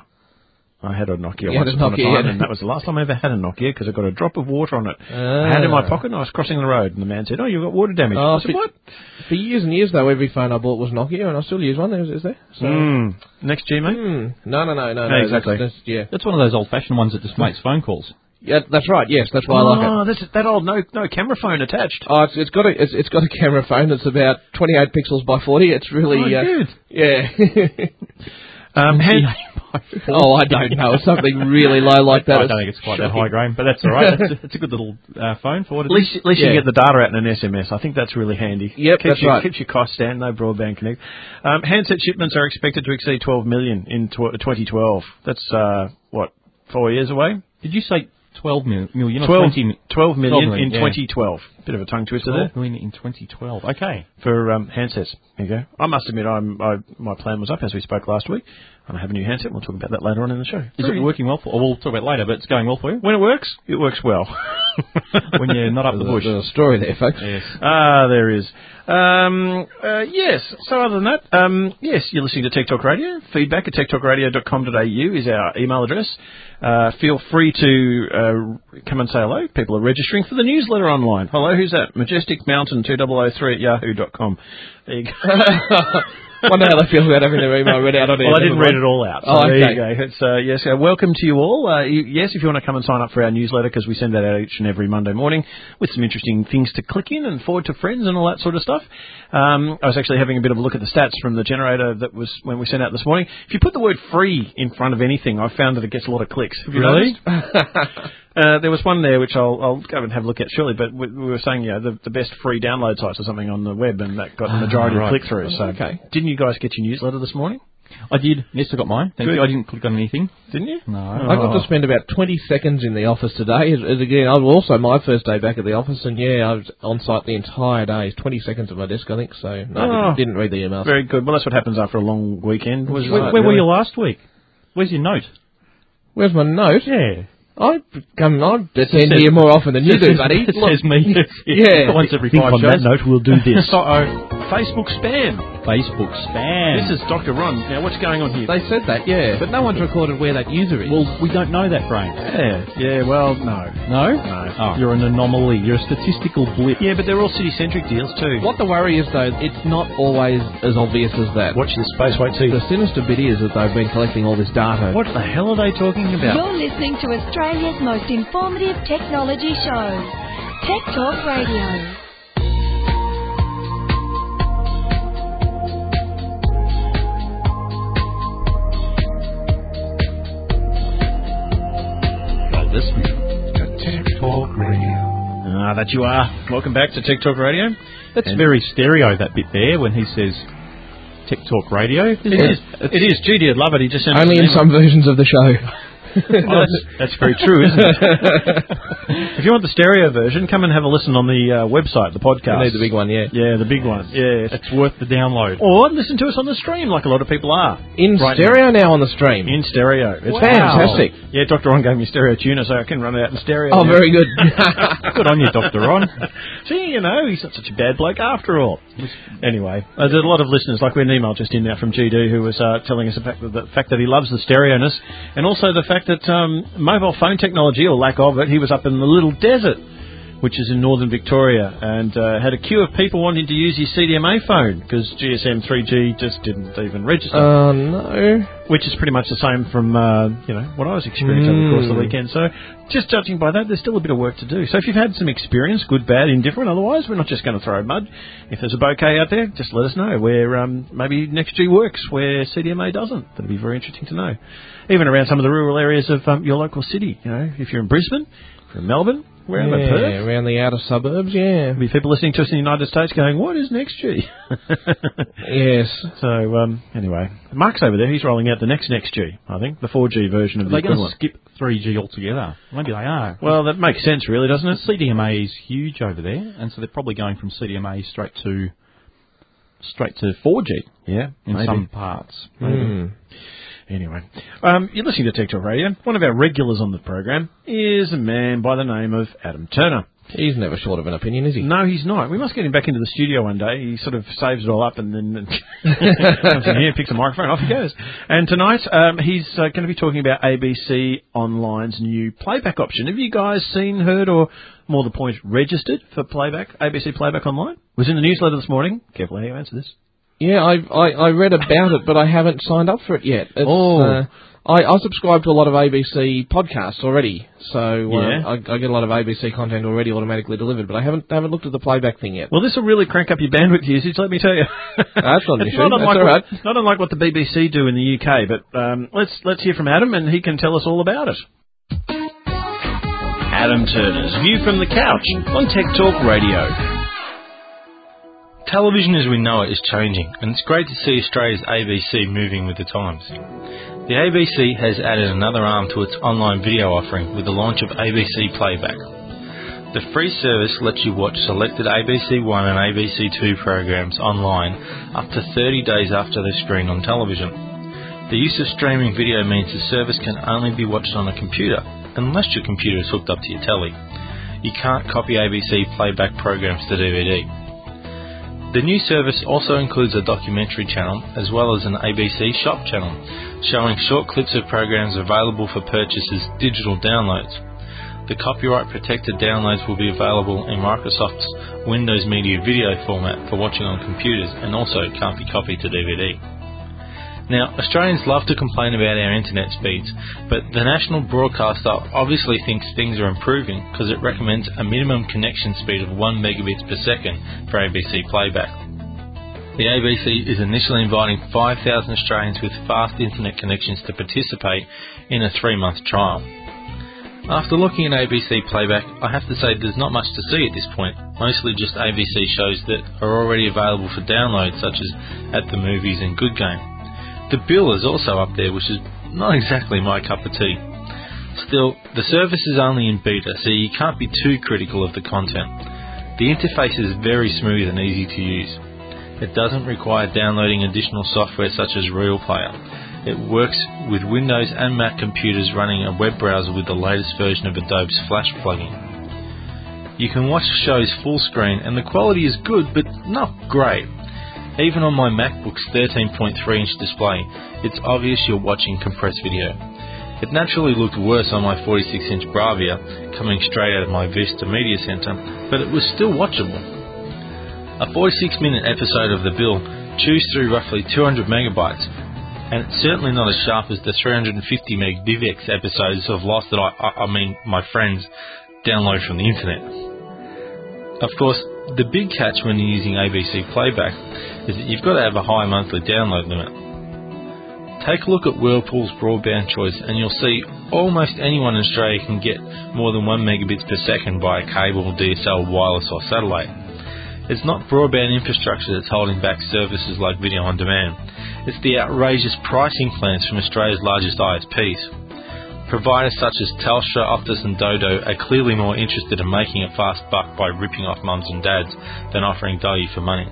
I had a Nokia You once had a upon a Nokia, time, yeah. and that was the last time I ever had a Nokia because I got a drop of water on it. Ah. I had it in my pocket and I was crossing the road, and the man said, "Oh, you've got water damage." Oh, I said, for, "What?" for years and years, though, every phone I bought was Nokia, and I still use one. Is, is there? So, Mm. Next G, mate. Mm. No, no, no, no, Yeah, no. exactly. That's, that's, yeah, That's one of those old-fashioned ones that just makes phone calls. yeah, that's right. Yes, that's why I like it. Oh, that's that old no no camera phone attached. Oh, it's, it's got a it's, it's got a camera phone that's about twenty-eight pixels by forty. It's really Oh, uh, good. yeah. Um, hand, oh, I don't know. Something really low like that. I don't think it's quite that high grain, but that's all right. It's a, it's a good little uh, phone for what it At least, is. at least you Yeah. can get the data out in an S M S. I think that's really handy. Yep, keeps that's your, right. Keeps your costs down. No broadband connect. Um, handset shipments are expected to exceed twelve million in tw- twenty twelve. That's uh, what four years away. Did you say twelve mil- million or twelve, twenty mi- twelve million twelve million, in yeah. twenty twelve. Bit of a tongue twister there twelve million in twenty twelve. Okay. for um, handsets. There you go. I must admit, I'm, I, my plan was up as we spoke last week. I have a new handset. We'll talk about that later on in the show. Is it working well for? Or we'll talk about it later, but it's going well for you. When it works, it works well. When you're not up the bush. There's a story there, folks. Yes. Ah, there is. Um, uh, yes. So other than that, um, yes, you're listening to Tech Talk Radio. Feedback at tech talk radio dot com dot a u is our email address. Uh, feel free to uh, come and say hello. People are registering for the newsletter online. Hello, who's that? Majestic Mountain two thousand three at yahoo dot com. There you go. Wonder how they feel about having their email read out on Well, air. I didn't read it all out. So Oh, there okay. you go. It's, uh, yes, uh, welcome to you all. Uh, you, yes, if you want to come and sign up for our newsletter, because we send that out each and every Monday morning with some interesting things to click in and forward to friends and all that sort of stuff. Um, I was actually having a bit of a look at the stats from the generator that was when we sent out this morning. If you put the word free in front of anything, I've found that it gets a lot of clicks. Have you Really? noticed? Uh, there was one there which I'll, I'll go and have a look at shortly, but we, we were saying, you know, the, the best free download sites or something on the web, and that got the majority right. of click-throughs. So, Okay. Didn't you guys get your newsletter this morning? I did. Yes, I got mine. Thank Good. you. I didn't click on anything. Didn't you? No. I got to spend about twenty seconds in the office today. As, as again, I was also my first day back at the office, and yeah, I was on site the entire day. twenty seconds at my desk, I think. So no, I Oh. didn't, didn't read the emails. Very good. Well, that's what happens after a long weekend. Was Where, where were you last week? Where's your note? Where's my note? Yeah. I come. I attend says- here more often than you do, It buddy. says Look. me. Yeah. Once every Think five on shows. that note, we'll do this. Uh-oh. Facebook spam. Facebook spam. This is Doctor Ron. Now, what's going on here? They said that, yeah, but no one's recorded where that user is. Well, we don't know that, Brain. Yeah, yeah, well, no. No? No. Oh. You're an anomaly. You're a statistical blip. Yeah, but they're all city-centric deals, too. What the worry is, though, it's not always as obvious as that. Watch this space, wait, see. The sinister bit is that they've been collecting all this data. What the hell are they talking about? You're listening to Australia's most informative technology show, Tech Talk Radio. Ah, that you are. Welcome back to Tech Talk Radio. That's and very stereo, that bit there, when he says Tech Talk Radio. It is. It is. Judy would love it. He just sent only in some versions of the show. Oh, that's, that's very true, isn't it? If you want the stereo version, come and have a listen on the uh, website, the podcast. You need the big one, yeah. Yeah, the big one. Yeah, it's worth the download. Or listen to us on the stream, like a lot of people are. In right stereo now. now on the stream. In stereo. It's wow. Fantastic. Yeah, Doctor Ron gave me a stereo tuner, so I can run it out in stereo. Oh, now. very good. Good on you, Doctor Ron. See, you know, he's not such a bad bloke after all. Anyway, uh, there's a lot of listeners, like we had an email just in now from G D who was uh, telling us the fact, that, the fact that he loves the stereo-ness, and also the fact that um, mobile phone technology, or lack of it, he was up in the Little Desert, which is in northern Victoria, and uh, had a queue of people wanting to use his C D M A phone because G S M three G just didn't even register. Oh, uh, no. Which is pretty much the same from, uh, you know, what I was experiencing mm. over the course of the weekend. So just judging by that, there's still a bit of work to do. So if you've had some experience, good, bad, indifferent, otherwise, we're not just going to throw mud. If there's a bouquet out there, just let us know where um, maybe NextG works, where C D M A doesn't. That'd be very interesting to know. Even around some of the rural areas of um, your local city. You know, if you're in Brisbane, if you're in Melbourne, wherever, yeah, Perth. Around the outer suburbs, yeah. There'll be people listening to us in the United States going, what is NextG? Yes. So, um, anyway, Mark's over there. He's rolling out the next NextG, I think, the four G version of are the they going equivalent. to skip three G altogether? Maybe they are. Well, that makes sense, really, doesn't it? C D M A is huge over there, and so they're probably going from C D M A straight to straight to four G. Yeah, in maybe. some parts. Maybe. Mm. Anyway, um, you're listening to Tech Talk Radio. One of our regulars on the program is a man by the name of Adam Turner. He's never short of an opinion, is he? No, he's not. We must get him back into the studio one day. He sort of saves it all up and then comes in here, picks a microphone, off he goes. And tonight um, he's uh, going to be talking about A B C Online's new playback option. Have you guys seen, heard, or more the point, registered for playback, A B C Playback Online? It was in the newsletter this morning. Careful how you answer this. Yeah, I, I I read about it, but I haven't signed up for it yet. It's, oh. Uh, I, I subscribe to a lot of A B C podcasts already, so uh, yeah. I, I get a lot of A B C content already automatically delivered, but I haven't haven't looked at the playback thing yet. Well, this will really crank up your bandwidth usage, let me tell you. That's not an issue. Not That's unlike, all right. what, not unlike what the B B C do in the U K, but um, let's let's hear from Adam, and he can tell us all about it. Adam Turner's View from the Couch on Tech Talk Radio. Television as we know it is changing, and it's great to see Australia's A B C moving with the times. The A B C has added another arm to its online video offering with the launch of A B C Playback. The free service lets you watch selected A B C one and A B C two programs online up to thirty days after they're screened on television. The use of streaming video means the service can only be watched on a computer, unless your computer is hooked up to your telly. You can't copy A B C Playback programs to D V D. The new service also includes a documentary channel as well as an A B C Shop channel, showing short clips of programs available for purchase as digital downloads. The copyright-protected downloads will be available in Microsoft's Windows Media Video format for watching on computers and also can't be copied to D V D. Now, Australians love to complain about our internet speeds, but the national broadcaster obviously thinks things are improving because it recommends a minimum connection speed of one megabits per second for A B C Playback. The A B C is initially inviting five thousand Australians with fast internet connections to participate in a three-month trial. After looking at A B C Playback, I have to say there's not much to see at this point, mostly just A B C shows that are already available for download, such as At the Movies and Good Game. The bill is also up there, which is not exactly my cup of tea. Still, the service is only in beta, so you can't be too critical of the content. The interface is very smooth and easy to use. It doesn't require downloading additional software such as Real Player. It works with Windows and Mac computers running a web browser with the latest version of Adobe's Flash plugin. You can watch shows full screen and the quality is good, but not great. Even on my MacBook's thirteen point three inch display, it's obvious you're watching compressed video. It naturally looked worse on my forty-six inch Bravia, coming straight out of my Vista Media Center, but it was still watchable. A forty-six minute episode of The Bill chews through roughly two hundred megabytes, and it's certainly not as sharp as the three hundred fifty meg DivX episodes of Lost that I, I, I mean, my friends download from the internet. Of course, the big catch when you're using A B C Playback is that you've got to have a high monthly download limit. Take a look at Whirlpool's broadband choice and you'll see almost anyone in Australia can get more than one megabits per second via cable, D S L, wireless or satellite. It's not broadband infrastructure that's holding back services like video on demand. It's the outrageous pricing plans from Australia's largest I S Ps. Providers such as Telstra, Optus and Dodo are clearly more interested in making a fast buck by ripping off mums and dads than offering value for money.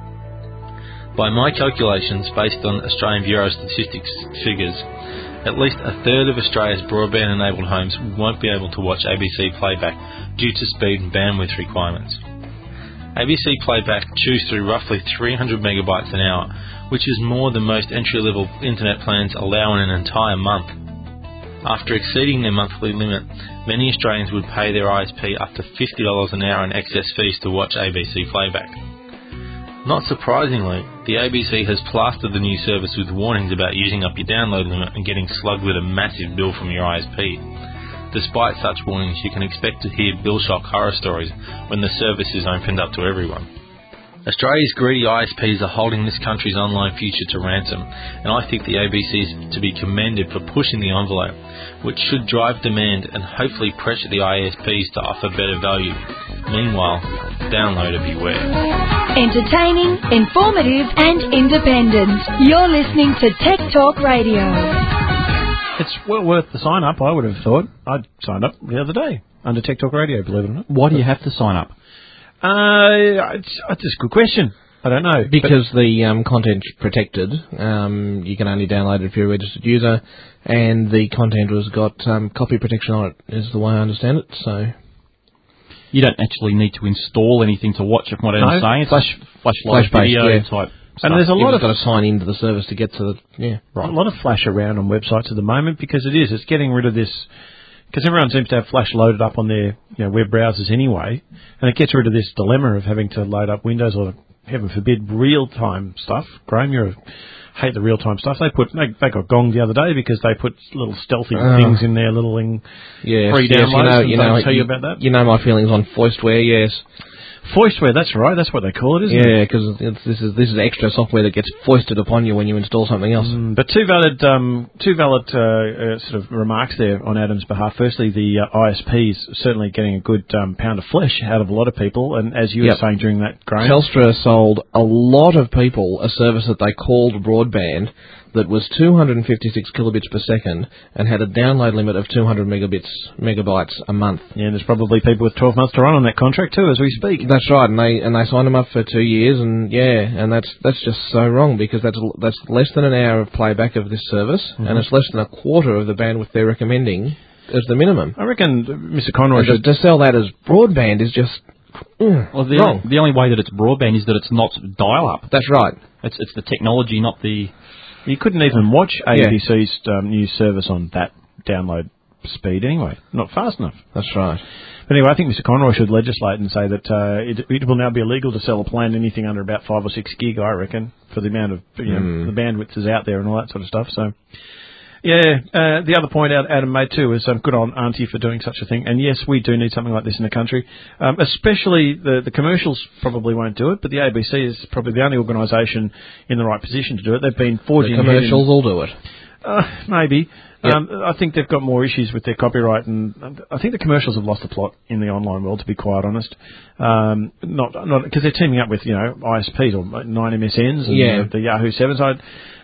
By my calculations, based on Australian Bureau of Statistics figures, at least a third of Australia's broadband-enabled homes won't be able to watch A B C Playback due to speed and bandwidth requirements. A B C Playback chews through roughly three hundred megabytes an hour, which is more than most entry-level internet plans allow in an entire month. After exceeding their monthly limit, many Australians would pay their I S P up to fifty dollars an hour in excess fees to watch A B C Playback. Not surprisingly, the A B C has plastered the new service with warnings about using up your download limit and getting slugged with a massive bill from your I S P. Despite such warnings, you can expect to hear bill shock horror stories when the service is opened up to everyone. Australia's greedy I S Ps are holding this country's online future to ransom, and I think the A B C is to be commended for pushing the envelope, which should drive demand and hopefully pressure the I S Ps to offer better value. Meanwhile, downloader beware. Entertaining, informative and independent. You're listening to Tech Talk Radio. It's well worth the sign up, I would have thought. I signed up the other day under Tech Talk Radio, believe it or not. Why do you have to sign up? Uh, it's, it's a good question. I don't know. Because the um, content's protected. Um, you can only download it if you're a registered user, and the content has got um, copy protection on it, is the way I understand it. So you don't actually need to install anything to watch it, from what I'm no, saying. It's flash, flash, flash video yeah. type. And there's a lot You've of got to sign into the service to get to the yeah right. A lot of flash around on websites at the moment because it is. It's getting rid of this. Because everyone seems to have Flash loaded up on their you know, web browsers anyway, and it gets rid of this dilemma of having to load up Windows or, heaven forbid, real-time stuff. Chrome, you hate the real-time stuff. They put they, they got gonged the other day because they put little stealthy uh, things in their little thing, yes, free yes, downloads. You know, you know, tell you, you about that. You know my feelings on Foistware, yes. Foistware, that's right. That's what they call it, isn't yeah, it? Yeah, because this is this is extra software that gets foisted upon you when you install something else. Mm, but two valid, um, two valid uh, uh, sort of remarks there on Adam's behalf. Firstly, the uh, I S Ps certainly getting a good um, pound of flesh out of a lot of people, and as you yep. were saying during that, Graham, Telstra sold a lot of people a service that they called broadband that was two hundred fifty-six kilobits per second and had a download limit of two hundred megabits megabytes a month. Yeah, and there's probably people with twelve months to run on that contract too, as we speak. That's right, and they and they signed them up for two years, and yeah, and that's that's just so wrong because that's that's less than an hour of playback of this service, mm-hmm. and it's less than a quarter of the bandwidth they're recommending as the minimum. I reckon Mister Conroy should to sell that as broadband is just mm, well, the wrong. Only, the only way that it's broadband is that it's not dial-up. That's right. It's it's the technology, not the. You couldn't even watch A B C's yeah. um, news service on that download speed anyway. Not fast enough. That's right. But anyway, I think Mister Conroy should legislate and say that uh, it, it will now be illegal to sell a plan anything under about five or six gig, I reckon, for the amount of, you know, mm. the bandwidth is out there and all that sort of stuff. So, yeah, uh, the other point out Adam made too is um, good on Auntie for doing such a thing. And yes, we do need something like this in the country. Um, especially the, the commercials probably won't do it, but the A B C is probably the only organisation in the right position to do it. They've been forging the commercials will do it. Uh, maybe. Yep. Um, I think they've got more issues with their copyright, and I think the commercials have lost the plot in the online world, to be quite honest. Um, not not because they're teaming up with, you know, I S Ps or nine M S Ns and yeah. the, the Yahoo sevens. I,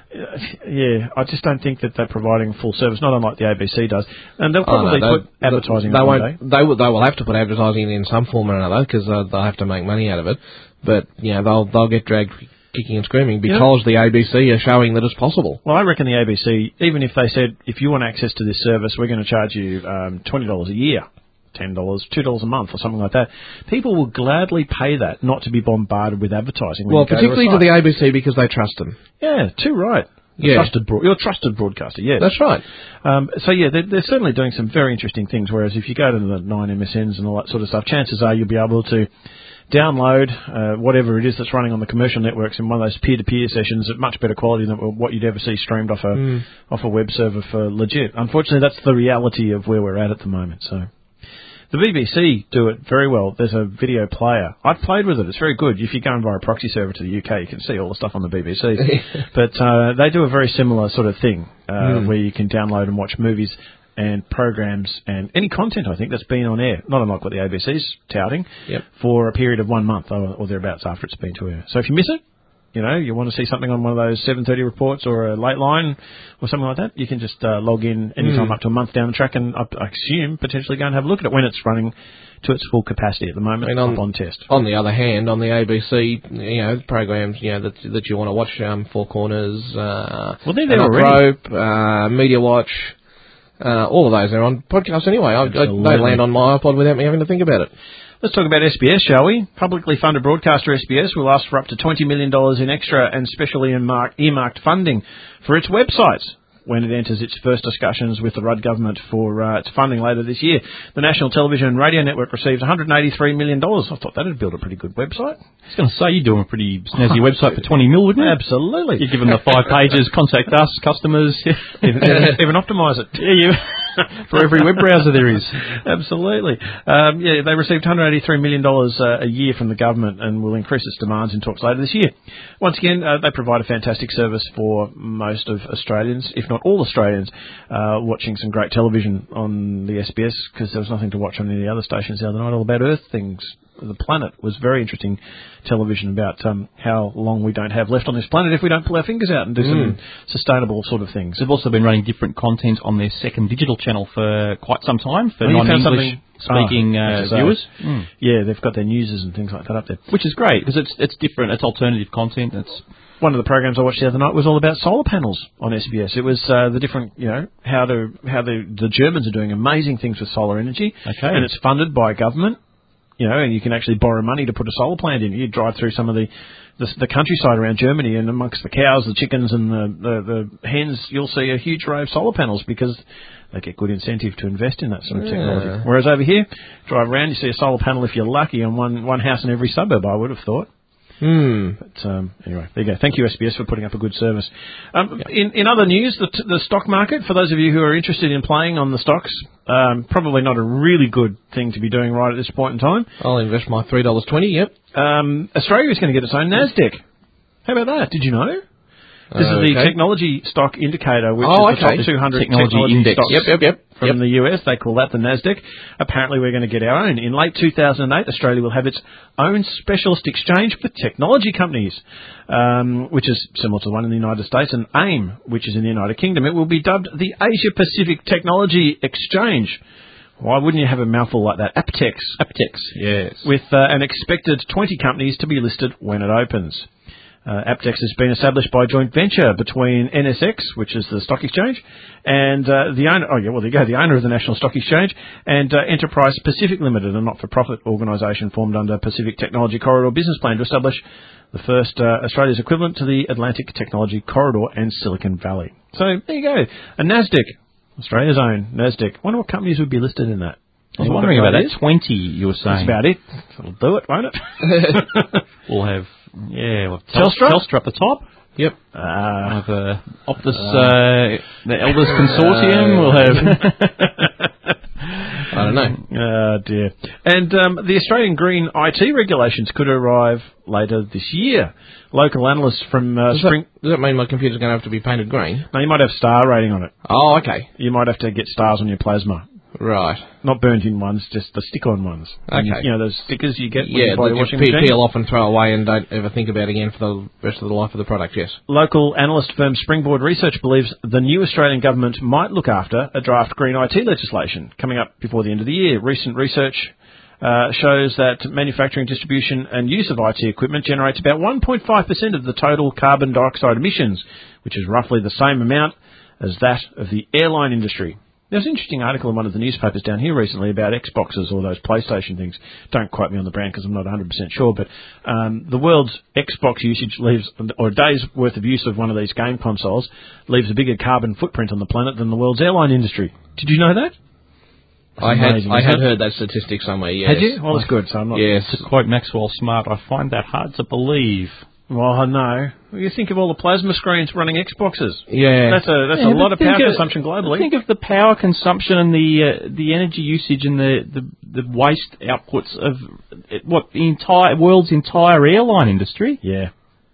yeah, I just don't think that they're providing full service, not unlike the A B C does. And they'll probably oh, no, put they, advertising they in won't, one day. They will, they will have to put advertising in some form or another because uh, they'll have to make money out of it. But, you know, they'll, they'll get dragged kicking and screaming because yeah. the A B C are showing that it's possible. Well, I reckon the A B C, even if they said, if you want access to this service, we're going to charge you um, twenty dollars a year, ten dollars, two dollars a month or something like that, people will gladly pay that not to be bombarded with advertising. Well, particularly to, to the A B C because they trust them. Yeah, too right. Yeah. Trusted broad, you're a trusted broadcaster, yes. That's right. Um, so, yeah, they're, they're certainly doing some very interesting things, whereas if you go to the nine M S Ns and all that sort of stuff, chances are you'll be able to download uh, whatever it is that's running on the commercial networks in one of those peer-to-peer sessions at much better quality than what you'd ever see streamed off a mm. off a web server for legit. Unfortunately, that's the reality of where we're at at the moment. So The B B C do it very well. There's a video player. I've played with it. It's very good. If you go via a proxy server to the U K, you can see all the stuff on the B B C. But uh, they do a very similar sort of thing uh, mm. where you can download and watch movies and programs and any content, I think, that's been on air, not unlike what the A B C's touting, yep. for a period of one month or, or thereabouts after it's been to air. So if you miss it, you know, you want to see something on one of those seven thirty reports or a late line or something like that, you can just uh, log in anytime mm. up to a month down the track and, up, I assume, potentially go and have a look at it when it's running to its full capacity at the moment, I mean, on, up on test. On the other hand, on the A B C, you know, programs, you know, that that you want to watch, um, Four Corners, uh, well, they're there already. Rope, uh, Media Watch, uh, all of those are on podcasts anyway. I, I, they land on my iPod without me having to think about it. Let's talk about S B S, shall we? Publicly funded broadcaster S B S will ask for up to twenty million dollars in extra and specially earmarked funding for its websites when it enters its first discussions with the Rudd government for uh, its funding later this year. The National Television and Radio Network received one hundred eighty-three million dollars. I thought that would build a pretty good website. I was going to say, you're doing a pretty snazzy website for twenty mil, wouldn't you? Absolutely. You're giving the five pages, contact us, customers. even, even optimise it. Yeah, you. For every web browser there is. Absolutely. Um, yeah, they received one hundred eighty-three million dollars uh, a year from the government and will increase its demands in talks later this year. Once again, uh, they provide a fantastic service for most of Australians, if not all Australians, uh, watching some great television on the S B S, because there was nothing to watch on any of the other stations the other night, all about Earth things. The Planet was very interesting television about um, how long we don't have left on this planet if we don't pull our fingers out and do mm. some sustainable sort of things. They've also been running different content on their second digital channel for quite some time for well, non-English speaking oh, uh, viewers. Mm. Yeah, they've got their newses and things like that up there. Which is great, because it's it's different, it's alternative content. It's one of the programs I watched the other night was all about solar panels on S B S. It was uh, the different, you know, how to how the the Germans are doing amazing things with solar energy, okay. and it's funded by government. You know, and you can actually borrow money to put a solar plant in. You drive through some of the, the the countryside around Germany, and amongst the cows, the chickens, and the, the, the hens, you'll see a huge row of solar panels because they get good incentive to invest in that sort of yeah. technology. Whereas over here, drive around, you see a solar panel if you're lucky on one, one house in every suburb, I would have thought. Hmm. But um, anyway, there you go. Thank you, S B S, for putting up a good service. Um, yep. In in other news, the, t- the stock market, for those of you who are interested in playing on the stocks, um, probably not a really good thing to be doing right at this point in time. I'll invest my three dollars twenty, yep. Um, Australia is going to get its own NASDAQ. How about that? Did you know? This uh, is the okay. technology stock indicator, which oh, is the okay. top two hundred technology, technology index. stocks yep, yep, yep. from yep. the U S. They call that the NASDAQ. Apparently, we're going to get our own. In late two thousand eight, Australia will have its own specialist exchange for technology companies, um, which is similar to the one in the United States, and AIM, which is in the United Kingdom. It will be dubbed the Asia Pacific Technology Exchange. Why wouldn't you have a mouthful like that? APTEX. APTEX, yes. With uh, an expected twenty companies to be listed when it opens. Uh, APTEX has been established by a joint venture between N S X, which is the stock exchange, and uh, the owner, oh yeah, well there you go, the owner of the National Stock Exchange, and uh, Enterprise Pacific Limited, a not-for-profit organisation formed under Pacific Technology Corridor Business Plan to establish the first uh, Australia's equivalent to the Atlantic Technology Corridor and Silicon Valley. So there you go, a NASDAQ, Australia's own NASDAQ. I wonder what companies would be listed in that. I was wondering about that. twenty, you were saying. That's about it. That'll do it, won't it? We'll have, yeah, we'll have Telstra? Telstra at the top. Yep. Uh, we'll have uh, Optus, uh, the Elders Consortium. We'll have... I don't know. Oh, dear. And um, the Australian green I T regulations could arrive later this year. Local analysts from uh, does Spring... That, does that mean my computer's going to have to be painted green? No, you might have star rating on it. Oh, okay. You might have to get stars on your plasma. Right. Not burnt-in ones, just the stick-on ones. Okay. And, you know, those stickers you get when yeah, you buy your just washing peel, machine? peel off and throw away and don't ever think about again for the rest of the life of the product, yes. Local analyst firm Springboard Research believes the new Australian government might look after a draft green I T legislation coming up before the end of the year. Recent research uh, shows that manufacturing, distribution and use of I T equipment generates about one point five percent of the total carbon dioxide emissions, which is roughly the same amount as that of the airline industry. There's an interesting article in one of the newspapers down here recently about Xboxes or those PlayStation things. Don't quote me on the brand because I'm not one hundred percent sure, but um, the world's Xbox usage leaves, or a day's worth of use of one of these game consoles leaves a bigger carbon footprint on the planet than the world's airline industry. Did you know that? I had amazing, I had heard that statistic somewhere, yes. Had you? Well, that's good. So I'm not. Yes. To quote Maxwell Smart, I find that hard to believe. Well, no. You think of all the plasma screens running Xboxes. Yeah. That's a that's Yeah, a lot of think power of- consumption globally. Think of the power consumption and the uh, the energy usage and the, the, the waste outputs of uh, what the entire world's entire airline industry. Yeah.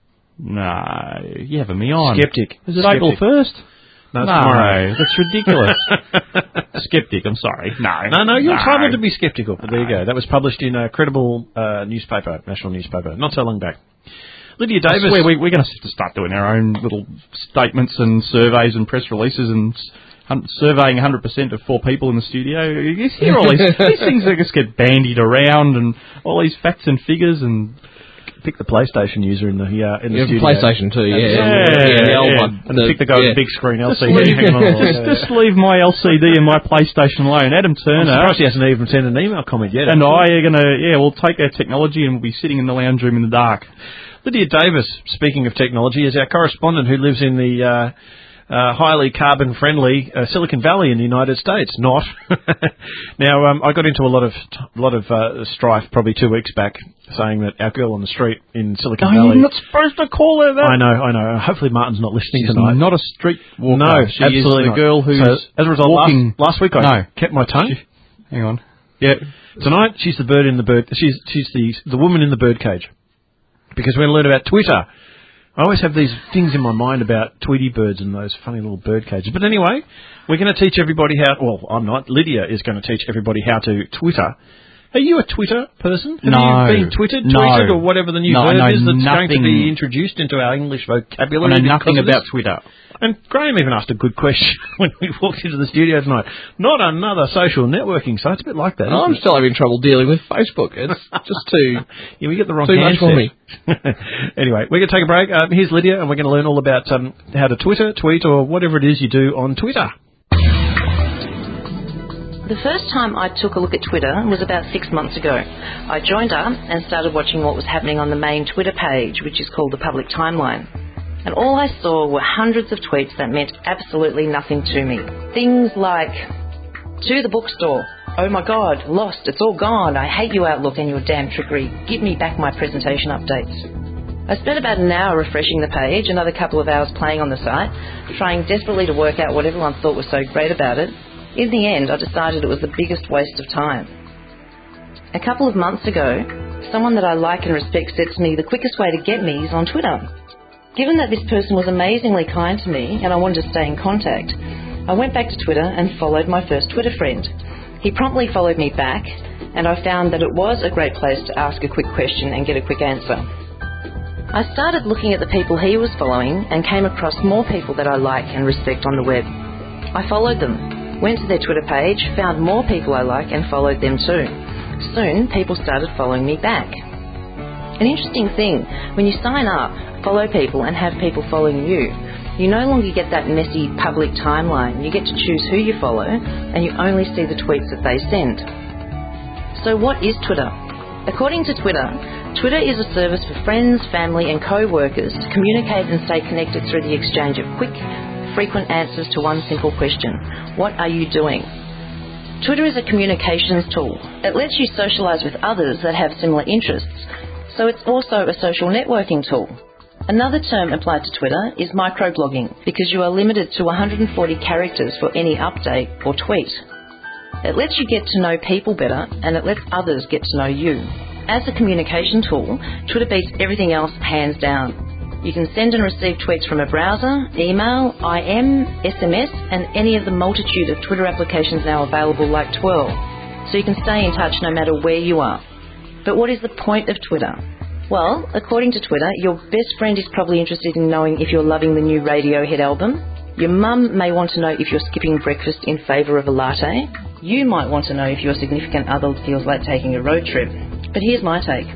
No, you having me on. Skeptic. Is it Skeptic. April first? No, it's no, tomorrow. that's ridiculous. Skeptic, I'm sorry. No. No, no, you're no. entitled to be sceptical. But there you go. That was published in a credible uh, newspaper, national newspaper, not so long back. Lydia Davis. I swear we, we're going to have to start doing our own little statements and surveys and press releases and hun- surveying one hundred percent of four people in the studio. You hear all these, these things that just get bandied around and all these facts and figures and... Pick the PlayStation user in the uh, in the Yeah, studio. PlayStation too, yeah. Yeah, yeah, the old yeah. one. And The- pick the guy with yeah. the big screen L C D. Just leave, hanging on the wall. just, just leave my L C D and my PlayStation alone. Adam I'm Turner surprised he hasn't even sent an email comment yet. and I are going to, yeah, we'll take our technology and we'll be sitting in the lounge room in the dark. Lydia Davis, speaking of technology, is our correspondent who lives in the uh, uh, highly carbon-friendly uh, Silicon Valley in the United States. Not. Now, um, I got into a lot of a lot of uh, strife probably two weeks back, saying that our girl on the street in Silicon No, Valley. you're not supposed to call her that. I know, I know. Hopefully, Martin's not listening She's tonight. not a street walker. No, she absolutely is the not. girl who's So, as a result, walking. last, last week I No. kept my tongue. She- hang on. Yeah. Tonight, she's the bird in the bird. She's she's the the woman in the bird cage. Because we're going to learn about Twitter. I always have these things in my mind about Tweety birds and those funny little bird cages. But anyway, we're going to teach everybody how... Well, I'm not. Lydia is going to teach everybody how to Twitter. Are you a Twitter person? Have No. you been twittered, No. tweeted, or whatever the new No, I verb know is that's going to nothing- be introduced into our English vocabulary? I know nothing because of about this? Twitter. And Graham even asked a good question when we walked into the studio tonight. Not another social networking site. It's a bit like that. I'm isn't it? still having trouble dealing with Facebook. It's just too... Yeah, we get the wrong Too much for me. Anyway, we're going to take a break. Um, here's Lydia, and we're going to learn all about um, how to Twitter, tweet, or whatever it is you do on Twitter. The first time I took a look at Twitter was about six months ago. I joined up and started watching what was happening on the main Twitter page, which is called the public timeline. And all I saw were hundreds of tweets that meant absolutely nothing to me. Things like, to the bookstore, oh my god, lost, it's all gone, I hate you Outlook and your damn trickery, give me back my presentation updates. I spent about an hour refreshing the page, another couple of hours playing on the site, trying desperately to work out what everyone thought was so great about it. In the end, I decided it was the biggest waste of time. A couple of months ago, someone that I like and respect said to me the quickest way to get me is on Twitter. Given that this person was amazingly kind to me and I wanted to stay in contact, I went back to Twitter and followed my first Twitter friend. He promptly followed me back, and I found that it was a great place to ask a quick question and get a quick answer. I started looking at the people he was following and came across more people that I like and respect on the web. I followed them, went to their Twitter page, found more people I like and followed them too. Soon, people started following me back. An interesting thing, when you sign up, follow people and have people following you, you no longer get that messy public timeline. You get to choose who you follow and you only see the tweets that they send. So what is Twitter? According to Twitter, Twitter is a service for friends, family and co-workers to communicate and stay connected through the exchange of quick, frequent answers to one simple question. What are you doing? Twitter is a communications tool. It lets you socialise with others that have similar interests, so it's also a social networking tool. Another term applied to Twitter is microblogging, because you are limited to one hundred forty characters for any update or tweet. It lets you get to know people better, and it lets others get to know you. As a communication tool, Twitter beats everything else hands down. You can send and receive tweets from a browser, email, I M, S M S, and any of the multitude of Twitter applications now available like Twirl, so you can stay in touch no matter where you are. But what is the point of Twitter? Well, according to Twitter, your best friend is probably interested in knowing if you're loving the new Radiohead album. Your mum may want to know if you're skipping breakfast in favour of a latte. You might want to know if your significant other feels like taking a road trip. But here's my take.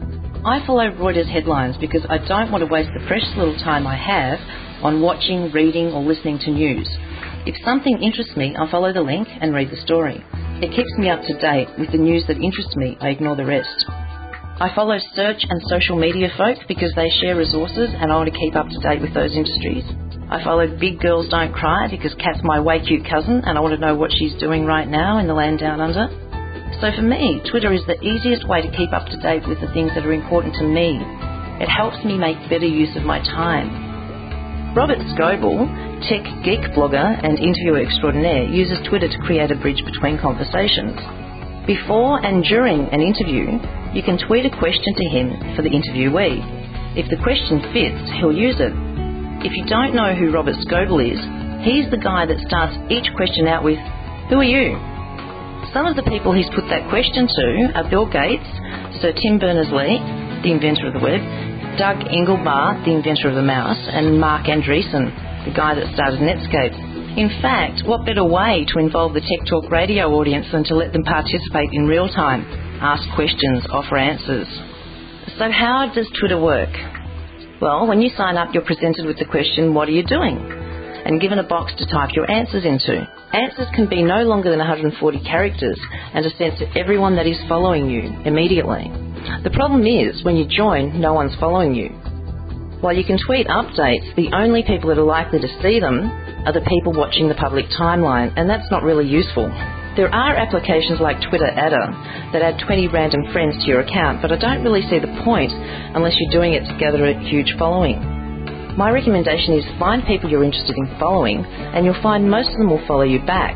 I follow Reuters headlines because I don't want to waste the precious little time I have on watching, reading or listening to news. If something interests me, I'll follow the link and read the story. It keeps me up to date with the news that interests me. I ignore the rest. I follow search and social media folk because they share resources and I want to keep up to date with those industries. I follow Big Girls Don't Cry because Kat's my way cute cousin and I want to know what she's doing right now in the land down under. So for me, Twitter is the easiest way to keep up to date with the things that are important to me. It helps me make better use of my time. Robert Scoble, tech geek blogger and interviewer extraordinaire, uses Twitter to create a bridge between conversations. Before and during an interview, you can tweet a question to him for the interviewee. If the question fits, he'll use it. If you don't know who Robert Scoble is, he's the guy that starts each question out with, "Who are you?" Some of the people he's put that question to are Bill Gates, Sir Tim Berners-Lee, the inventor of the web, Doug Engelbart, the inventor of the mouse, and Mark Andreessen, the guy that started Netscape. In fact, what better way to involve the Tech Talk Radio audience than to let them participate in real time, ask questions, offer answers. So how does Twitter work? Well, when you sign up, you're presented with the question, "What are you doing?" and given a box to type your answers into. Answers can be no longer than one hundred forty characters and are sent to everyone that is following you immediately. The problem is, when you join, no one's following you. While you can tweet updates, the only people that are likely to see them are the people watching the public timeline, and that's not really useful. There are applications like Twitter Adder that add twenty random friends to your account, but I don't really see the point unless you're doing it to gather a huge following. My recommendation is find people you're interested in following, and you'll find most of them will follow you back.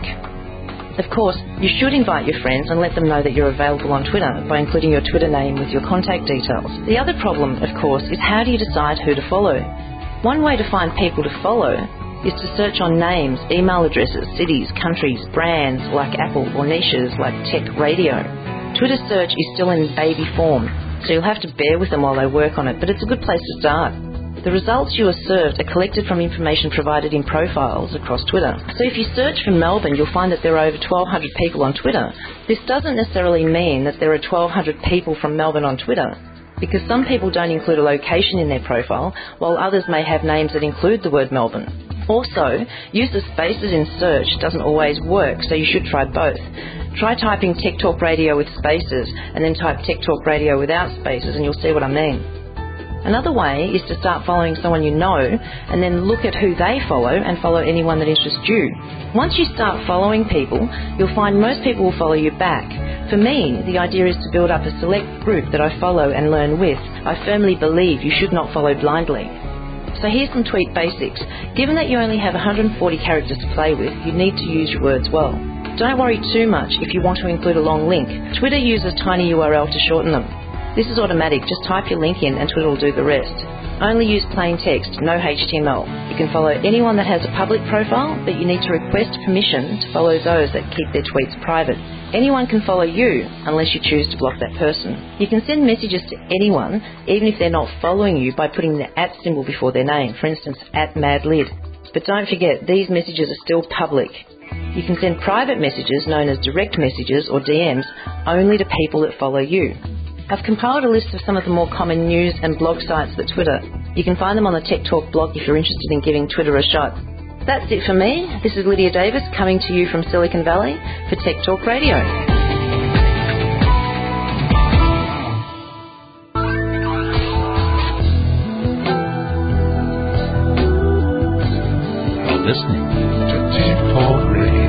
Of course, you should invite your friends and let them know that you're available on Twitter by including your Twitter name with your contact details. The other problem, of course, is how do you decide who to follow? One way to find people to follow is to search on names, email addresses, cities, countries, brands like Apple, or niches like Tech Radio. Twitter search is still in baby form, so you'll have to bear with them while they work on it, but it's a good place to start. The results you are served are collected from information provided in profiles across Twitter. So if you search for Melbourne, you'll find that there are over twelve hundred people on Twitter. This doesn't necessarily mean that there are twelve hundred people from Melbourne on Twitter, because some people don't include a location in their profile, while others may have names that include the word Melbourne. Also, use of spaces in search doesn't always work, so you should try both. Try typing Tech Talk Radio with spaces, and then type Tech Talk Radio without spaces, and you'll see what I mean. Another way is to start following someone you know and then look at who they follow and follow anyone that interests you. Once you start following people, you'll find most people will follow you back. For me, the idea is to build up a select group that I follow and learn with. I firmly believe you should not follow blindly. So here's some tweet basics. Given that you only have one hundred forty characters to play with, you need to use your words well. Don't worry too much if you want to include a long link. Twitter uses tiny U R L to shorten them. This is automatic, just type your link in and Twitter will do the rest. Only use plain text, no H T M L. You can follow anyone that has a public profile, but you need to request permission to follow those that keep their tweets private. Anyone can follow you unless you choose to block that person. You can send messages to anyone, even if they're not following you, by putting the at symbol before their name, for instance, at madlid. But don't forget, these messages are still public. You can send private messages, known as direct messages or D Ms, only to people that follow you. I've compiled a list of some of the more common news and blog sites that Twitter. You can find them on the Tech Talk blog if you're interested in giving Twitter a shot. That's it for me. This is Lydia Davis coming to you from Silicon Valley for Tech Talk Radio. Listening to Tech Talk Radio.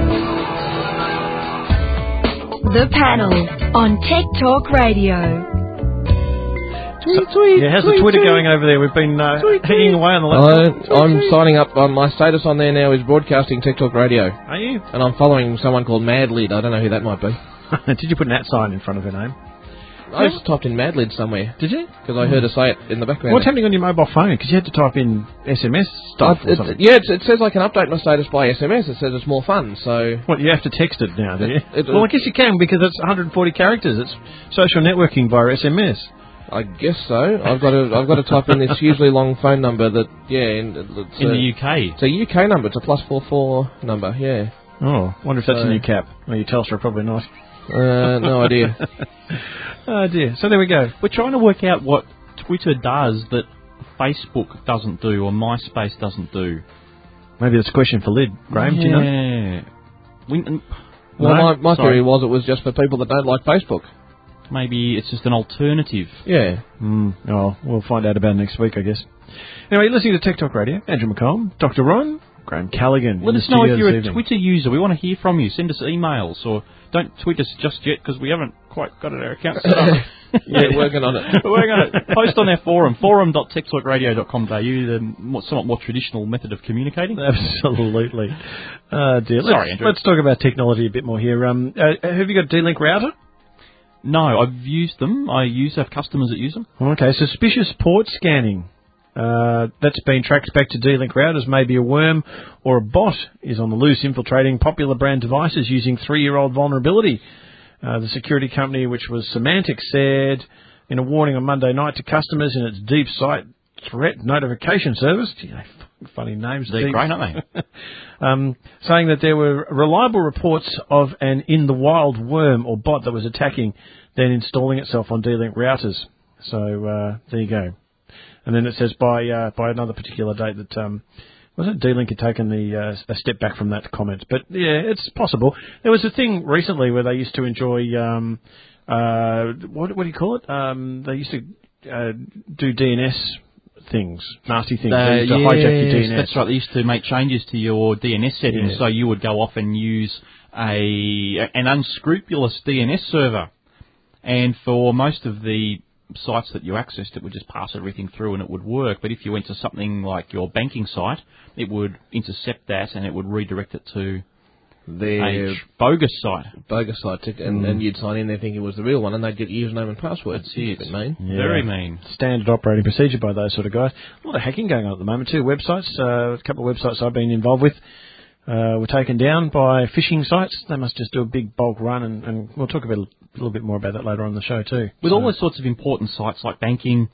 The Panel on Tech Talk Radio. So, yeah, how's the Twitter going over there? We've been uh, hanging away on the laptop. Uh, I'm signing up. On my status on there now is broadcasting Tech Talk Radio. Are you? And I'm following someone called Madlid. I don't know who that might be. Did you put an at sign in front of her name? I just typed in Madlid somewhere. Did you? Because I heard her say it in the background. What's happening on your mobile phone? Because you had to type in S M S stuff uh, or something. Yeah, it, it says I can update my status by S M S. It says it's more fun, so... What, you have to text it now, do you? It, it, well, I guess you can, because it's one hundred forty characters. It's social networking via S M S. I guess so. I've got to I've got to type in this hugely long phone number that, yeah... In, it's in a, the U K? It's a U K number. It's a plus four four number, yeah. Oh, wonder if that's so, a new cap. Well, your Telstra probably not. Uh, no idea. Oh, dear. So there we go. We're trying to work out what Twitter does that Facebook doesn't do or MySpace doesn't do. Maybe that's a question for Lyd. Graham, yeah. do you know? Yeah. We, well, no? my, my Sorry. theory was it was just for people that don't like Facebook. Maybe it's just an alternative. Yeah. Mm, oh, we'll find out about it next week, I guess. Anyway, listening to Tech Talk Radio, Andrew McComb, Doctor Ron, Graham Callaghan. Let us know if you're a Twitter user. We want to hear from you. Send us emails, or don't tweet us just yet because we haven't quite got our account set up. Yeah, working on it. We're working on it. Post on our forum, forum dot tech talk radio dot com dot a u, the more, somewhat more traditional method of communicating. Absolutely. Uh, dear. Let's, Sorry, Andrew. Let's talk about technology a bit more here. Um, uh, have you got a D-Link router? No, I've used them. I use have customers that use them. Okay, suspicious port scanning. Uh, that's been tracked back to D-Link routers. Maybe a worm or a bot is on the loose, infiltrating popular brand devices using three-year-old vulnerability. Uh, the security company, which was Symantec, said in a warning on Monday night to customers in its Deep Site Threat Notification Service, gee, they funny names. They're Deep. great, aren't they? um, saying that there were reliable reports of an in-the-wild worm or bot that was attacking, then installing itself on D-Link routers. So uh, there you go. And then it says by uh, by another particular date that... Um, Wasn't D-Link had taken the uh, a step back from that comment? But yeah, it's possible. There was a thing recently where they used to enjoy um, uh, what what do you call it? Um, they used to uh, do D N S things, nasty things. Uh, they used to yes, hijack your D N S. That's right. They used to make changes to your D N S settings, Yeah. so you would go off and use a an unscrupulous D N S server. And for most of the sites that you accessed, it would just pass everything through and it would work. But if you went to something like your banking site, it would intercept that and it would redirect it to their a bogus site. Bogus site, and, Mm. and you'd sign in there thinking it was the real one, and they'd get username and password. That's it. A bit mean. Yeah. Very mean. Standard operating procedure by those sort of guys. A lot of hacking going on at the moment too. Websites, uh, a couple of websites I've been involved with uh, were taken down by phishing sites. They must just do a big bulk run, and, and we'll talk about a little bit more about that later on in the show too. With So- all those sorts of important sites like banking,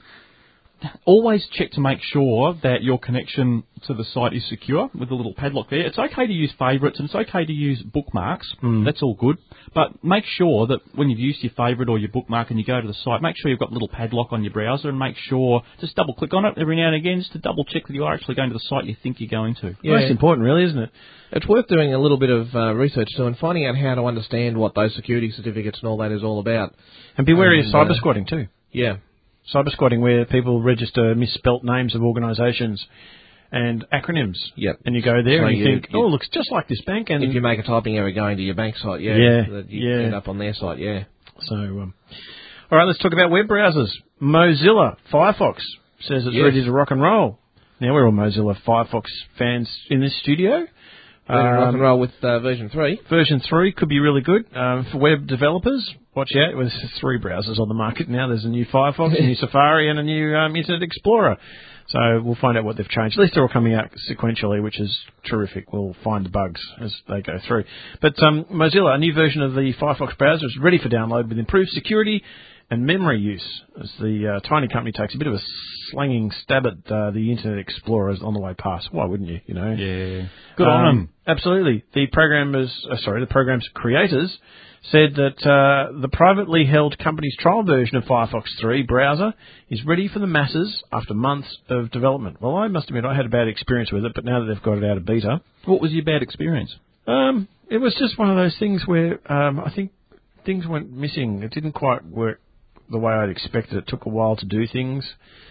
always check to make sure that your connection to the site is secure with a little padlock there. It's okay to use favourites and it's okay to use bookmarks. Mm. That's all good. But make sure that when you've used your favourite or your bookmark and you go to the site, make sure you've got a little padlock on your browser and make sure, just double click on it every now and again just to double check that you are actually going to the site you think you're going to. Yeah. Most important, really, isn't it? It's worth doing a little bit of uh, research too and finding out how to understand what those security certificates and all that is all about. And be wary of And, cyber uh, squatting too. Yeah. Cyber squatting, where people register misspelt names of organisations and acronyms. Yep. And you go there So and you, you- think, you- oh, it looks just like this bank. And If you make a typing error going to your bank site, yeah, Yeah, that you yeah. end up on their site, yeah. So, um, all right, let's talk about web browsers. Mozilla Firefox says it's Yes. ready to rock and roll. Now, we're all Mozilla Firefox fans in this studio. Ready to rock Um, and roll with uh, version three. Version three could be really good. Um, for web developers, watch out. There's three browsers on the market now. There's a new Firefox, a new Safari, and a new um, Internet Explorer. So we'll find out what they've changed. At least they're all coming out sequentially, which is terrific. We'll find the bugs as they go through. But um, Mozilla, a new version of the Firefox browser, is ready for download with improved security and memory use, as the uh, tiny company takes a bit of a slanging stab at uh, the Internet Explorer on the way past. Why wouldn't you? You know. Yeah. Good on Um, them. Absolutely. The programmers, uh, sorry, the program's creators said that uh, the privately held company's trial version of Firefox three browser is ready for the masses after months of development. Well, I must admit I had a bad experience with it, but now that they've got it out of beta, What was your bad experience? um, it was just one of those things where um, I think things went missing. It didn't quite work the way I'd expected. It took a while to do things.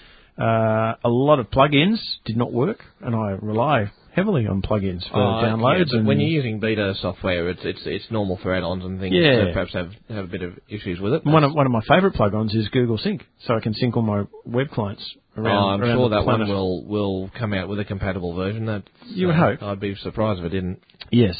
Uh, a lot of plugins did not work, and I rely heavily on plugins for Oh, downloads. yeah, but and when you're using beta software, it's it's it's normal for add-ons and things Yeah. to perhaps have, have a bit of issues with it. One of one of my favourite plugins is Google Sync, so I can sync all my web clients around. Oh, I'm around sure the that one planet. will will come out with a compatible version. That You would hope. I'd be surprised if it didn't. Yes.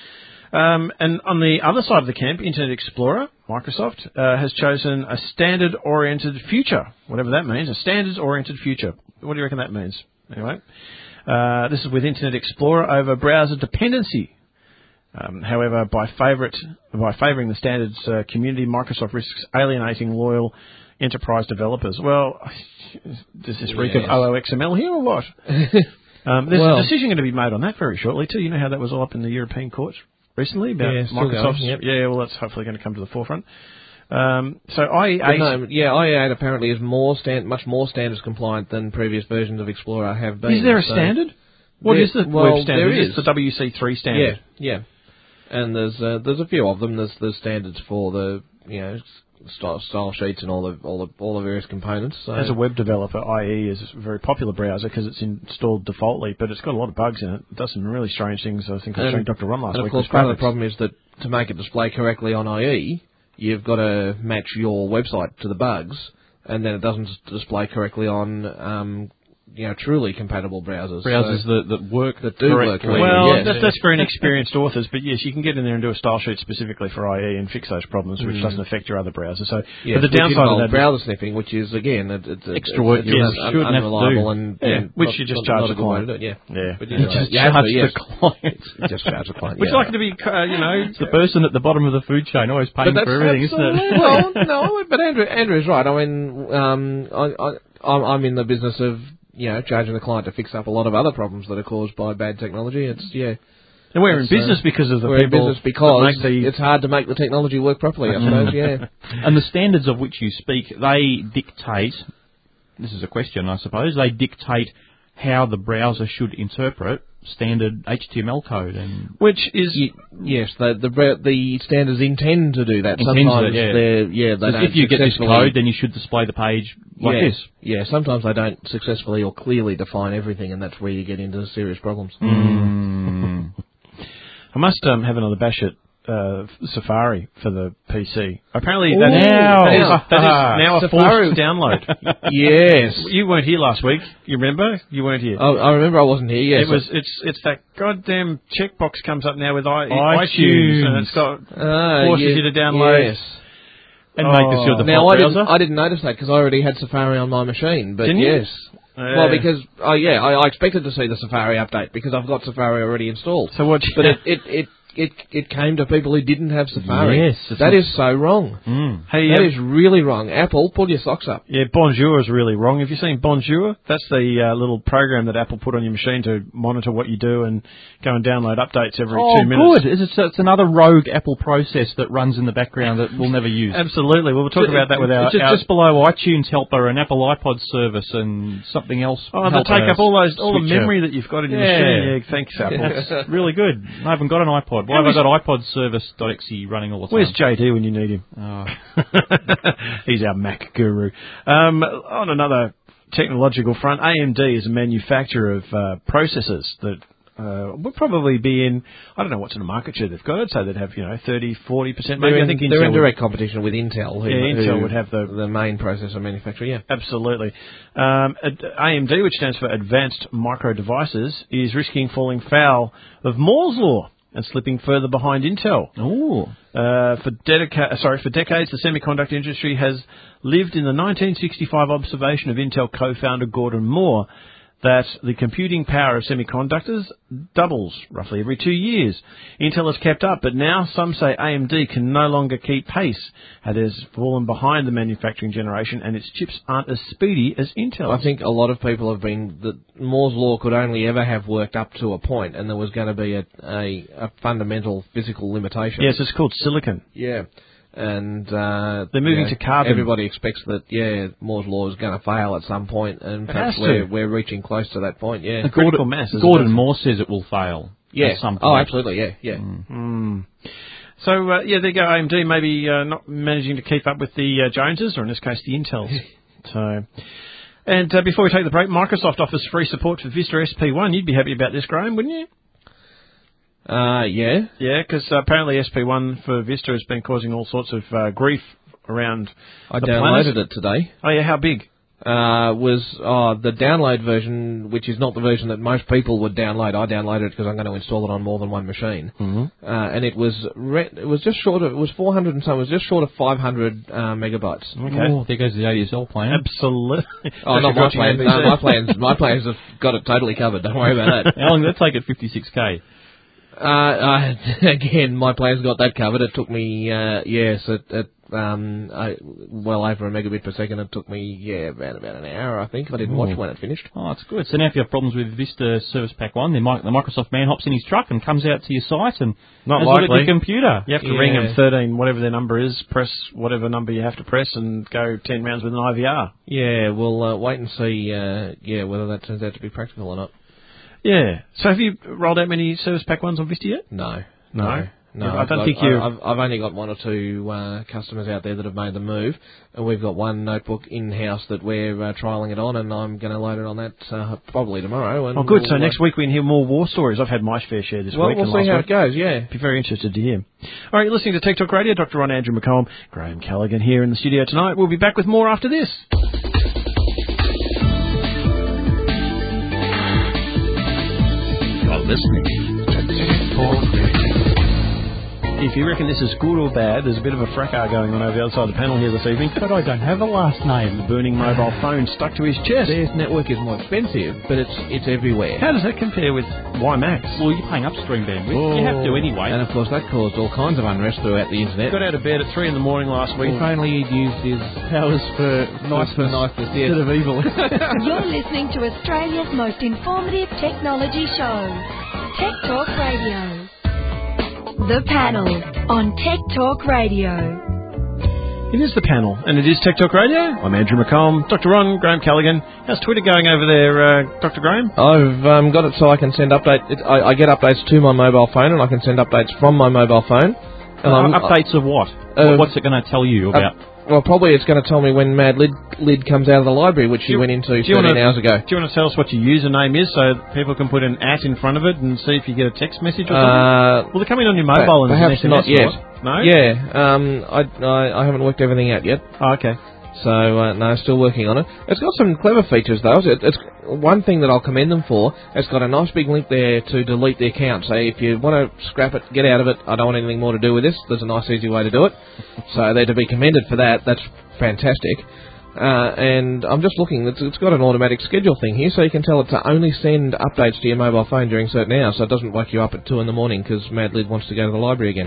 Um, and on the other side of the camp, Internet Explorer, Microsoft, uh, has chosen a standard-oriented future, whatever that means, a standards-oriented future. What do you reckon that means? Anyway, uh, this is with Internet Explorer over browser dependency. Um, however, by favourite, by favouring the standards uh, community, Microsoft risks alienating loyal enterprise developers. Well, does this reek of Yes. O O X M L here or what? um, there's Well- a decision going to be made on that very shortly too. You know how that was all up in the European courts recently about Yeah, still Microsoft's. going, yep. Yeah, well, that's hopefully going to come to the forefront. Um, so I E But eight, no, yeah, I E eight apparently is more stand, much more standards compliant than previous versions of Explorer have been. is there a so- standard? What There- is the well, web standard? there Is is. it the W C three standard? Yeah, yeah. And there's uh, there's a few of them. There's there's standards for the you know style, style sheets and all the all the all the various components. So. As a web developer, I E is a very popular browser because it's installed defaultly, but it's got a lot of bugs in it. It does some really strange things. I think I was showing Doctor Ron last and week. of course, with part of the graphics. problem is that to make it display correctly on I E, you've got to match your website to the bugs, and then it doesn't display correctly on, um, you know, truly compatible browsers. Browsers so that, that work that do work. correctly. Well, yes. that's, that's for inexperienced authors, but yes, you can get in there and do a style sheet specifically for I E and fix those problems, which Mm. doesn't affect your other browsers. So, yes, but the downside of that browser sniffing, which is again it, it's extra work you yes, shouldn't have to unreliable do. and yeah, and which not, you just not, charge not the a good way to client. do it, yeah, Yeah, but you you, just you have charge to, yes. the client. Just charge the client. Would yeah. you like to be, uh, you know, It's the person at the bottom of the food chain always paying But for that's everything, isn't it? absolutely- well, no, but Andrew, Andrew's right. I mean, um, I, I, I'm, I'm in the business of, you know, charging the client to fix up a lot of other problems that are caused by bad technology. It's, yeah. And we're in It's, business uh, because of the we're in people business because that make the... it's hard to make the technology work properly, I suppose, yeah. And the standards of which you speak, they dictate, this is a question, I suppose, they dictate how the browser should interpret standard H T M L code. And Which is... Y- yes, the, the bra- the standards intend to do that. Intends Sometimes it, yeah. they're, yeah, they So don't if you get this successfully- code, then you should display the page like yeah, this. Yeah, sometimes they don't successfully or clearly define everything, and that's where you get into serious problems. Mm. I must um, have another bash at uh, Safari for the P C. Apparently Ooh, that, now. that, is, that is Ah, now a Safari. forced download. Yes. You weren't here last week. You remember? You weren't here. Oh, I remember I wasn't here, yes. It was. It's. It's that goddamn checkbox comes up now with I, iTunes. iTunes, and it's got Ah, forces yeah, you to download yes. and Oh. make this your default Now, I browser. didn't, I didn't notice that because I already had Safari on my machine, but Didn't you? yes. Yeah. Well, because, oh yeah, I, I expected to see the Safari update because I've got Safari already installed. So what? But it, it, it, it, it came to people who didn't have Safari. Yes, it's That not- is so wrong. Mm. Hey, That um, is really wrong. Apple, pull your socks up. Yeah, Bonjour is really wrong. Have you seen Bonjour? That's the uh, little program that Apple put on your machine to monitor what you do and go and download updates every Oh, two minutes. good. It's, it's another rogue Apple process that runs in the background that we'll never use. Absolutely. Well, we'll talk So about that with our... It's just, our just below iTunes Helper and Apple iPod service and something else. oh, they helper take up all those all the switcher. memory that you've got in your Yeah. machine. Yeah, thanks, Apple. That's really good. I haven't got an iPod. Why have I got iPod service.exe running all the time? Where's J D when you need him? Oh. He's our Mac guru. Um, on another technological front, A M D is a manufacturer of uh, processors that uh, would probably be in, I don't know what sort of market share they've got. I'd say they'd have, you know, thirty, forty percent maybe. They're in, I think they're Intel in would- direct competition with Intel. Who, Yeah, Intel who- would have the- the main processor manufacturer, yeah. Absolutely. Um, ad- A M D, which stands for Advanced Micro Devices, is risking falling foul of Moore's Law and slipping further behind Intel. Ooh. Uh, for, dedica- sorry, for decades, the semiconductor industry has lived in the nineteen sixty-five observation of Intel co-founder Gordon Moore that the computing power of semiconductors doubles roughly every two years. Intel has kept up, but now some say A M D can no longer keep pace. It has fallen behind the manufacturing generation, and its chips aren't as speedy as Intel. I think a lot of people have been that Moore's law could only ever have worked up to a point, and there was going to be a, a, a fundamental physical limitation. Yes, it's called silicon. Yeah. And uh, They're moving you know, to carbon. Everybody expects that, yeah, Moore's law is going to fail at some point, and It perhaps has we're, to. we're reaching close to that point, yeah. Critical Gordon, mass, isn't Gordon it? Moore says it will fail. Yeah. At some point. Oh, absolutely, yeah, yeah. Mm. Mm. So, uh, yeah, there you go, A M D maybe uh, not managing to keep up with the uh, Joneses, or in this case, the Intels. so, And uh, before we take the break, Microsoft offers free support for Vista S P one. You'd be happy about this, Graham, wouldn't you? Uh, yeah. Yeah, because uh, apparently S P one for Vista has been causing all sorts of uh, grief around I the downloaded planet. it today. Oh, yeah, how big? Uh, was uh, the download version, which is not the version that most people would download. I downloaded it because I'm going to install it on more than one machine, mm-hmm. uh, and it was re- it was just short of it was four hundred and something. It was just short of five hundred uh, megabytes. Okay, oh, there goes the A D S L plan. Absolutely. Oh, not my plans. No, my plans. My plans have got it totally covered. Don't worry about that. How long did that take at fifty-six K? Uh, uh, again, my plans got that covered. It took me, uh, yes, it, it um, I, well over a megabit per second. It took me, yeah, about about an hour, I think. I didn't Ooh. watch when it finished. Oh, that's good. So now if you have problems with Vista Service Pack one, then Mi- the Microsoft man hops in his truck and comes out to your site and Not has a look at likely. your computer. You have to Yeah. ring them thirteen, whatever their number is, press whatever number you have to press, and go ten rounds with an I V R. Yeah, we'll uh, wait and see, uh, yeah, whether that turns out to be practical or not. Yeah. So have you rolled out many Service Pack ones on Vista yet? No. No. No, I I've don't got, think you. I've, I've only got one or two uh, customers out there that have made the move, and we've got one notebook in-house that we're uh, trialling it on, and I'm going to load it on that uh, probably tomorrow. And oh, good. We'll, so uh, next week we can hear more war stories. I've had my fair share this well, week. We'll and see last how week. it goes, yeah. Be very interested to hear. All right, you're listening to Tech Talk Radio. Doctor Ron Andrew McComb, Graham Callaghan here in the studio tonight. We'll be back with more after this. You're listening to Tech Talk Radio. If you reckon this is good or bad, there's a bit of a fracas going on over the other side of the panel here this evening. But I don't have a last name. The burning mobile phone stuck to his chest. Their network is more expensive, but it's it's everywhere. How does that compare with WiMAX? Well, you're paying upstream bandwidth. Oh. You have to anyway. And of course that caused all kinds of unrest throughout the internet. Got out of bed at three in the morning last week. If only he'd used his powers for nice for niceness yeah. instead of evil. You're listening to Australia's most informative technology show, Tech Talk Radio. The Panel on Tech Talk Radio. It is the panel, and it is Tech Talk Radio. I'm Andrew McComb, Doctor Ron, Graham Callaghan. How's Twitter going over there, uh, Doctor Graham? I've um, got it so I can send updates. It, I, I get updates to my mobile phone, and I can send updates from my mobile phone. And uh, updates of what? Uh, What's it going to tell you about? Uh, well, probably it's going to tell me when Mad Lid, Lid comes out of the library, which you, he went into thirteen wanna, hours ago. Do you want to tell us what your username is so people can put an at in front of it and see if you get a text message or something? Uh, Will it come in on your mobile and perhaps an S M S not yet. or what? No? Yeah, um, I, I, I haven't worked everything out yet. Oh, okay. So, uh, no, still working on it. It's got some clever features, though. It, it's one thing that I'll commend them for. It's got a nice big link there to delete the account. So if you want to scrap it, get out of it, I don't want anything more to do with this, there's a nice, easy way to do it. So they're to be commended for that. That's fantastic. Uh, and I'm just looking, it's, it's got an automatic schedule thing here, so you can tell it to only send updates to your mobile phone during certain hours, so it doesn't wake you up at two in the morning because Mad Lid wants to go to the library again.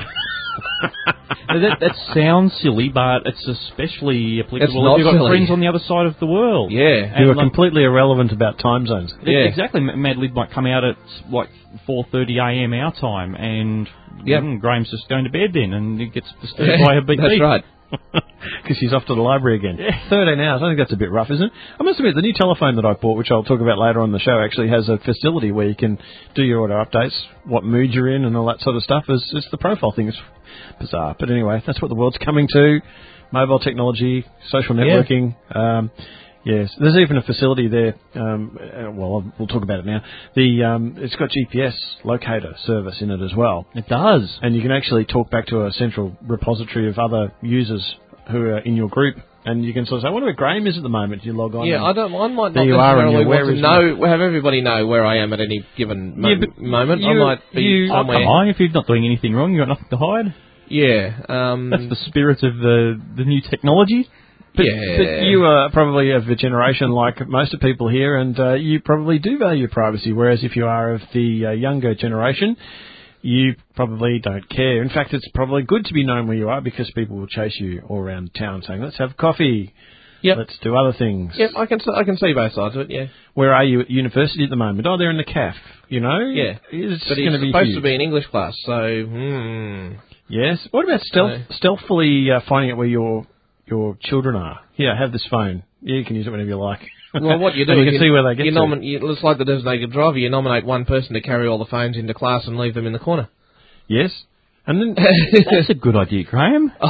that, that sounds silly, but it's especially applicable it's if you've got silly. friends on the other side of the world. Yeah. Who are like, completely irrelevant about time zones. Yeah. Exactly. Mad Lid might come out at, like, four thirty a m our time, and yep. mm, Graham's just going to bed then, and he gets disturbed by a beat. That's right. Because she's off to the library again. Yeah. thirteen hours. I think that's a bit rough, isn't it? I must admit, the new telephone that I bought, which I'll talk about later on in the show, actually has a facility where you can do your auto updates, what mood you're in, and all that sort of stuff. It's, it's the profile thing. It's bizarre. But anyway, that's what the world's coming to. Mobile technology, social networking. Yeah. Um, yes. There's even a facility there. Um, uh, well, we'll talk about it now. The um, it's got G P S locator service in it as well. It does. And you can actually talk back to a central repository of other users who are in your group, and you can sort of say, I wonder where Graham is at the moment. You log on. Yeah, I don't. I might not there you are, and necessarily you're want where to know, have everybody know where I am at any given mo- yeah, but moment. You, I might be you, somewhere. Oh, come on, if you're not doing anything wrong, you've got nothing to hide. Yeah. Um, That's the spirit of the the new technology. But, yeah. but you are probably of a generation like most of people here, and uh, you probably do value privacy, whereas if you are of the uh, younger generation, you probably don't care. In fact, it's probably good to be known where you are because people will chase you all around town saying, let's have coffee, yep. let's do other things. Yep, I can, I can see both sides of it, yeah. Where are you at university at the moment? Oh, they're in the C A F, you know? Yeah. It's but going to be supposed huge. to be an English class, so, hmm. Yes. What about stealth, So. stealthily uh, finding out where your your children are? Here, have this phone. Yeah, you can use it whenever you like. Well, what you do, you you can see where they get you to. nomin- you, it's like the designated driver. You nominate one person to carry all the phones into class and leave them in the corner. Yes. And then that's a good idea, Graham. Oh.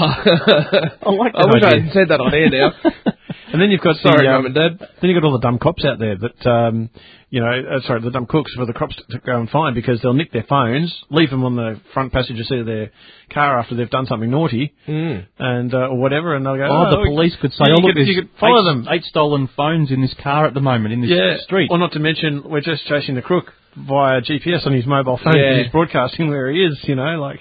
I like that I wish idea. I hadn't said that on air now. And then you've got sorry, the, um, Mum and Dad. Then you've got all the dumb cops out there that, um, you know, uh, sorry, the dumb cooks for the cops to go and find because they'll nick their phones, leave them on the front passenger seat of their car after they've done something naughty, mm. and uh, or whatever, and they'll go. Oh, Oh, the police could say, yeah, "Oh, you look, could, there's you could follow eight, them." Eight stolen phones in this car at the moment in this Yeah, street." or not to mention, we're just chasing the crook via G P S on his mobile phone. Yeah. And he's broadcasting where he is. You know, like.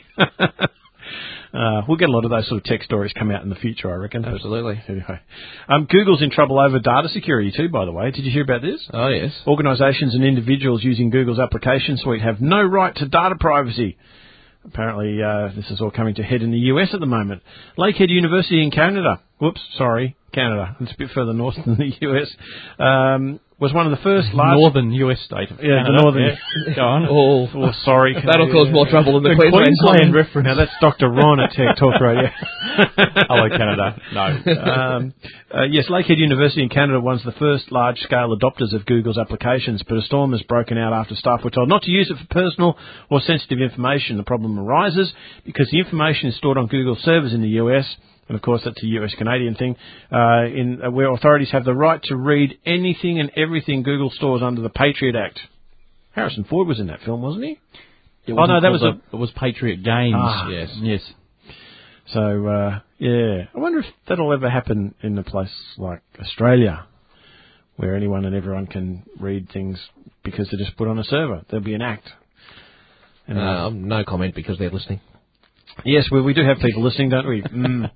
Uh, we'll get a lot of those sort of tech stories come out in the future, I reckon. Absolutely. Anyway. Um, Google's in trouble over data security too, by the way. Did you hear about this? Oh, yes. Organisations and individuals using Google's application suite have no right to data privacy. Apparently, uh, this is all coming to head in the U S at the moment. Lakehead University in Canada whoops, sorry, Canada. It's a bit further north than the U S. Um, was one of the first large... Northern U S state of Yeah, Canada. the northern... Yeah. Go on. Oh, oh sorry. That'll cause more trouble than the, the Queensland, Queensland Queensland reference. Now, that's Doctor Ron at Tech Talk Radio. Hello, Canada. No. um, uh, yes, Lakehead University in Canada was the first large-scale adopters of Google's applications, but a storm has broken out after staff were told not to use it for personal or sensitive information. The problem arises because the information is stored on Google servers in the U S, and of course that's a U S-Canadian thing, uh, in uh, where authorities have the right to read anything and everything Google stores under the Patriot Act. Harrison Ford was in that film, wasn't he? It oh no, that was a, it was Patriot Games. Ah, yes, yes. So uh, yeah, I wonder if that'll ever happen in a place like Australia, where anyone and everyone can read things because they're just put on a server. There'll be an act. And, uh, no comment because they're listening. Yes, well, we do have people listening, don't we? Mm.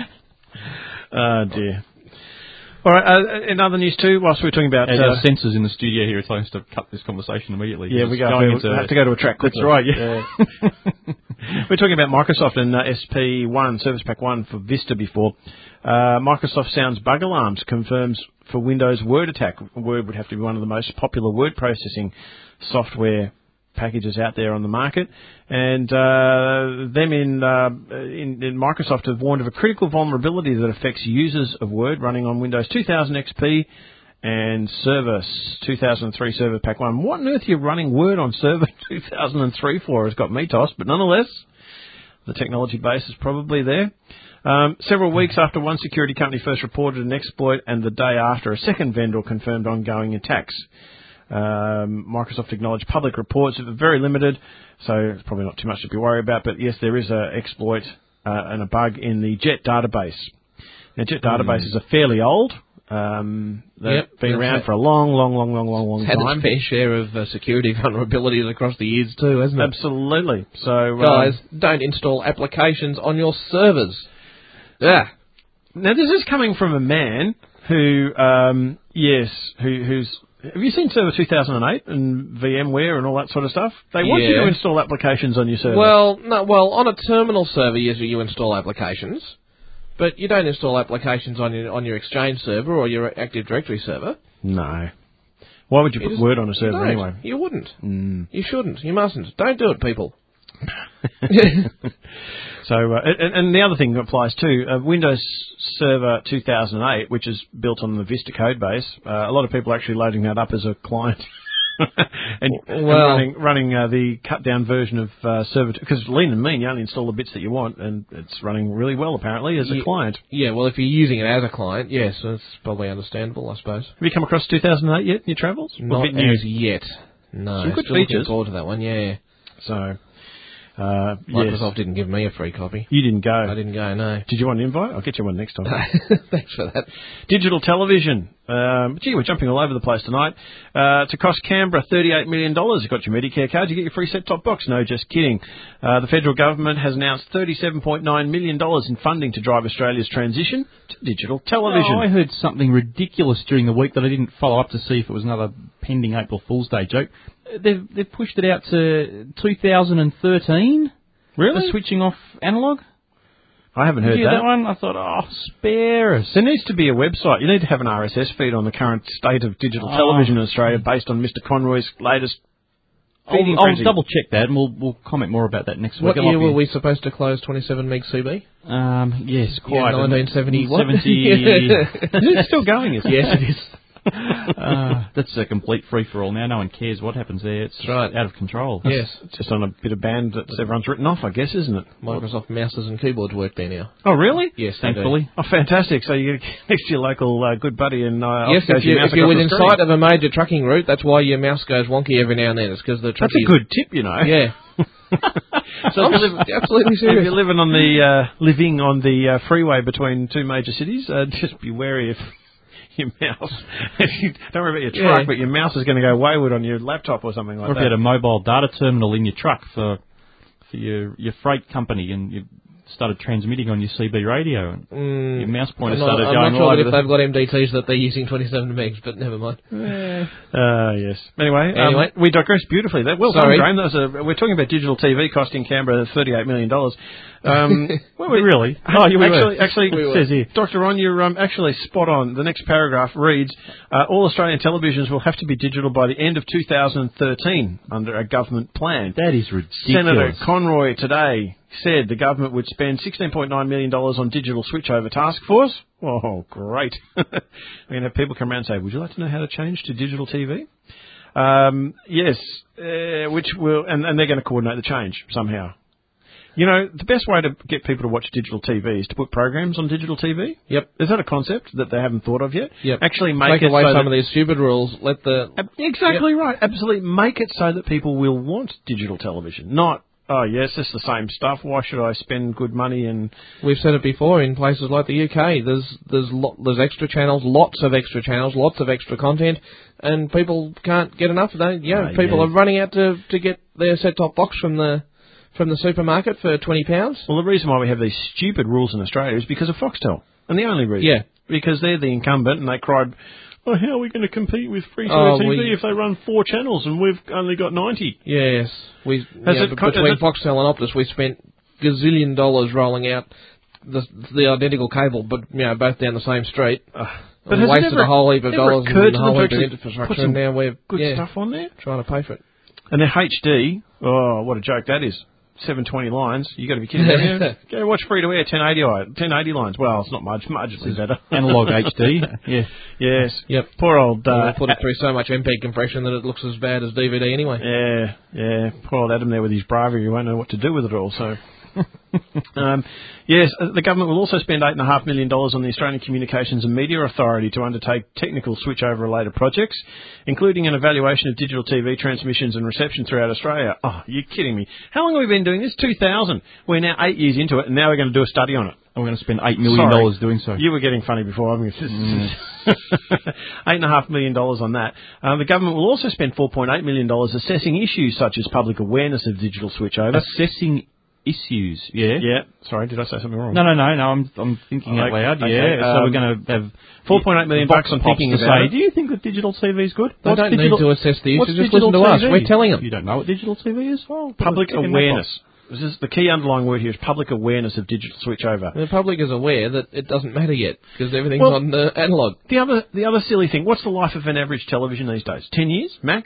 Oh, dear. All right, uh, in other news too, whilst we're talking about... And uh, our censors in the studio here are telling us to cut this conversation immediately. Yeah, we, go, going we into, have to go to a track quickly. That's right, yeah. yeah. We're talking about Microsoft and uh, S P one, Service Pack one for Vista before. Uh, Microsoft sounds bug alarms, confirms for Windows Word attack. Word would have to be one of the most popular word processing software packages out there on the market, and uh, them in, uh, in in Microsoft have warned of a critical vulnerability that affects users of Word running on Windows two thousand X P and Server two thousand three Server Pack one. What on earth are you running Word on Server two thousand three for? Has got me tossed, but nonetheless, the technology base is probably there. Um, several weeks after one security company first reported an exploit, and the day after, a second vendor confirmed ongoing attacks. Um, Microsoft acknowledged public reports are very limited, so it's probably not too much to be worried about. But yes, there is an exploit uh, and a bug in the Jet database. Now, Jet databases mm. are fairly old. Um, they've yep, been around right. for a long, long, long, long, long, long it's had time. Had its fair share of uh, security vulnerabilities across the years too, hasn't it? Absolutely. So, guys, um, don't install applications on your servers. Yeah. Now, this is coming from a man who, um, yes, who, who's. Have you seen Server two thousand eight and VMware and all that sort of stuff? They want yeah. you to install applications on your server. Well, no, well, on a terminal server, yes, you install applications, but you don't install applications on your on your Exchange server or your Active Directory server. No. Why would you, you put just, Word on a server you anyway? You wouldn't. Mm. You shouldn't. You mustn't. Don't do it, people. So, uh, and, and the other thing that applies too, uh, Windows Server two thousand eight, which is built on the Vista code base, uh, a lot of people are actually loading that up as a client and, well, and running, running uh, the cut-down version of uh, Server two, because it's lean and mean, you only install the bits that you want, and it's running really well, apparently, as a yeah, client. Yeah, well, if you're using it as a client, yes, that's probably understandable, I suppose. Have you come across two thousand eight yet in your travels? Not as new? yet. No, some good still features. Looking forward to that one, yeah. So... Uh, Microsoft yes. didn't give me a free copy. You didn't go. I didn't go, no. Did you want an invite? I'll get you one next time. Thanks for that. Digital television. Um, gee, we're jumping all over the place tonight. Uh, to cost Canberra thirty-eight million dollars. You got your Medicare card, you get your free set-top box. No, just kidding. Uh, the federal government has announced thirty-seven point nine million dollars in funding to drive Australia's transition to digital television. Oh, I heard something ridiculous during the week that I didn't follow up to see if it was another pending April Fool's Day joke. They've, they've pushed it out to two thousand thirteen. Really? The switching off analogue? I haven't heard Did you hear that. that one? I thought, oh, spare us. There needs to be a website. You need to have an R S S feed on the current state of digital oh. television in Australia based on Mister Conroy's latest feeding I'll, frenzy. I'll double check that, and we'll we'll comment more about that next what week. What year were we supposed to close twenty-seven meg C B? Um, yes, quite. Yeah, nineteen seventy-one. seventy Is it still going? Is it? Yes, it is. uh, that's a complete free-for-all now. No one cares what happens there. It's right. out of control. Yes. It's just on a bit of band that everyone's written off, I guess, isn't it? Microsoft mouses and keyboards work there now. Oh, really? Yes, thankfully. Oh, fantastic. So you get next to your local uh, good buddy and... Uh, yes, if, you, if you're within screen. sight of a major trucking route, that's why your mouse goes wonky every now and then. It's because the That's a good tip, you know. Yeah. So I'm if you live, absolutely serious. If you're living on the uh, living on the uh, freeway between two major cities, uh, just be wary of your mouse. Don't worry about your truck, yeah. but your mouse is going to go wayward on your laptop or something like or if that. you had a mobile data terminal in your truck for for your your freight company and you started transmitting on your C B radio. Mm, your mouse pointer I'm not, started I'm going not sure live. that if they've got M D Ts that they're using twenty-seven megs, but never mind. Uh, yes. Anyway, Anyway. Um, we digress beautifully. That, well Sorry. done, Graham. That was a, we're talking about digital T V costing Canberra thirty-eight million dollars. Um, Were we really? Oh, you actually, were. actually, We it were. says here, Doctor Ron, you're um, actually spot on. The next paragraph reads, uh, all Australian televisions will have to be digital by the end of two thousand thirteen under a government plan. That is ridiculous. Senator Conroy today said the government would spend sixteen point nine million dollars on digital switchover task force. Oh, great. We're going to have people come around and say, would you like to know how to change to digital T V? Um, yes, uh, which will, and, and they're going to coordinate the change somehow. You know, the best way to get people to watch digital T V is to put programs on digital T V. Yep. Is that a concept that they haven't thought of yet? Yep. Actually make Take it away so some that, of these stupid rules. Let the Exactly right. Absolutely. Make it so that people will want digital television. Not, oh, yes, it's the same stuff. Why should I spend good money and... We've said it before in places like the U K. There's there's lo- there's extra channels, lots of extra channels, lots of extra content, and people can't get enough of that. Yeah, Oh, people yeah. are running out to to get their set-top box from the from the supermarket for twenty pounds. Well, the reason why we have these stupid rules in Australia is because of Foxtel. And the only reason. Yeah. Because they're the incumbent and they cried, oh, how are we going to compete with free Oh, T V we- if they run four channels and we've only got ninety? Yes, we Has yeah, it but co- between has it- Foxtel and Optus, we spent gazillion dollars rolling out the the identical cable, but you know both down the same street. Uh, and has it wasted ever- a whole heap of ever dollars occurred and to a them whole to heap of actually infrastructure, put some and now we're good yeah, stuff on there? trying to pay for it. And their H D, oh, what a joke that is. seven twenty lines. You got to be kidding me. Yeah. Go watch free to air ten eighty, ten eighty lines. Well, it's not much, marginally better. Analog H D. Yeah. Yes. Yep. Poor old. We'll Uh, put it through so much M P compression that it looks as bad as D V D anyway. Yeah, yeah. Poor old Adam there with his bravery. He won't know what to do with it all. So, um, yes, uh, the government will also spend eight and a half million dollars on the Australian Communications and Media Authority to undertake technical switchover related projects, including an evaluation of digital T V transmissions and reception throughout Australia. Oh, you're kidding me! How long have we been doing this? two thousand. We're now eight years into it, and now we're going to do a study on it. And we're going to spend eight million dollars doing so. You were getting funny before. I mean, mm. eight and a half million dollars on that. Uh, the government will also spend four point eight million dollars assessing issues such as public awareness of digital switchover. Assessing issues, yeah. Yeah. Sorry, did I say something wrong? No, no, no, no. I'm I'm thinking out Okay, loud. okay, Yeah. so um, we're going to have four point eight million bucks on pops thinking to about say, it. do you think that digital T V is good? They What's don't digital, need to assess the what's issues. Just digital listen to us. T V? We're telling them. You don't know what digital T V is? Well, Public check in that awareness. box. This is the key underlying word here is public awareness of digital switchover. The public is aware that it doesn't matter yet because everything's Well, on uh, analog. The other, the other silly thing. What's the life of an average television these days? Ten years max.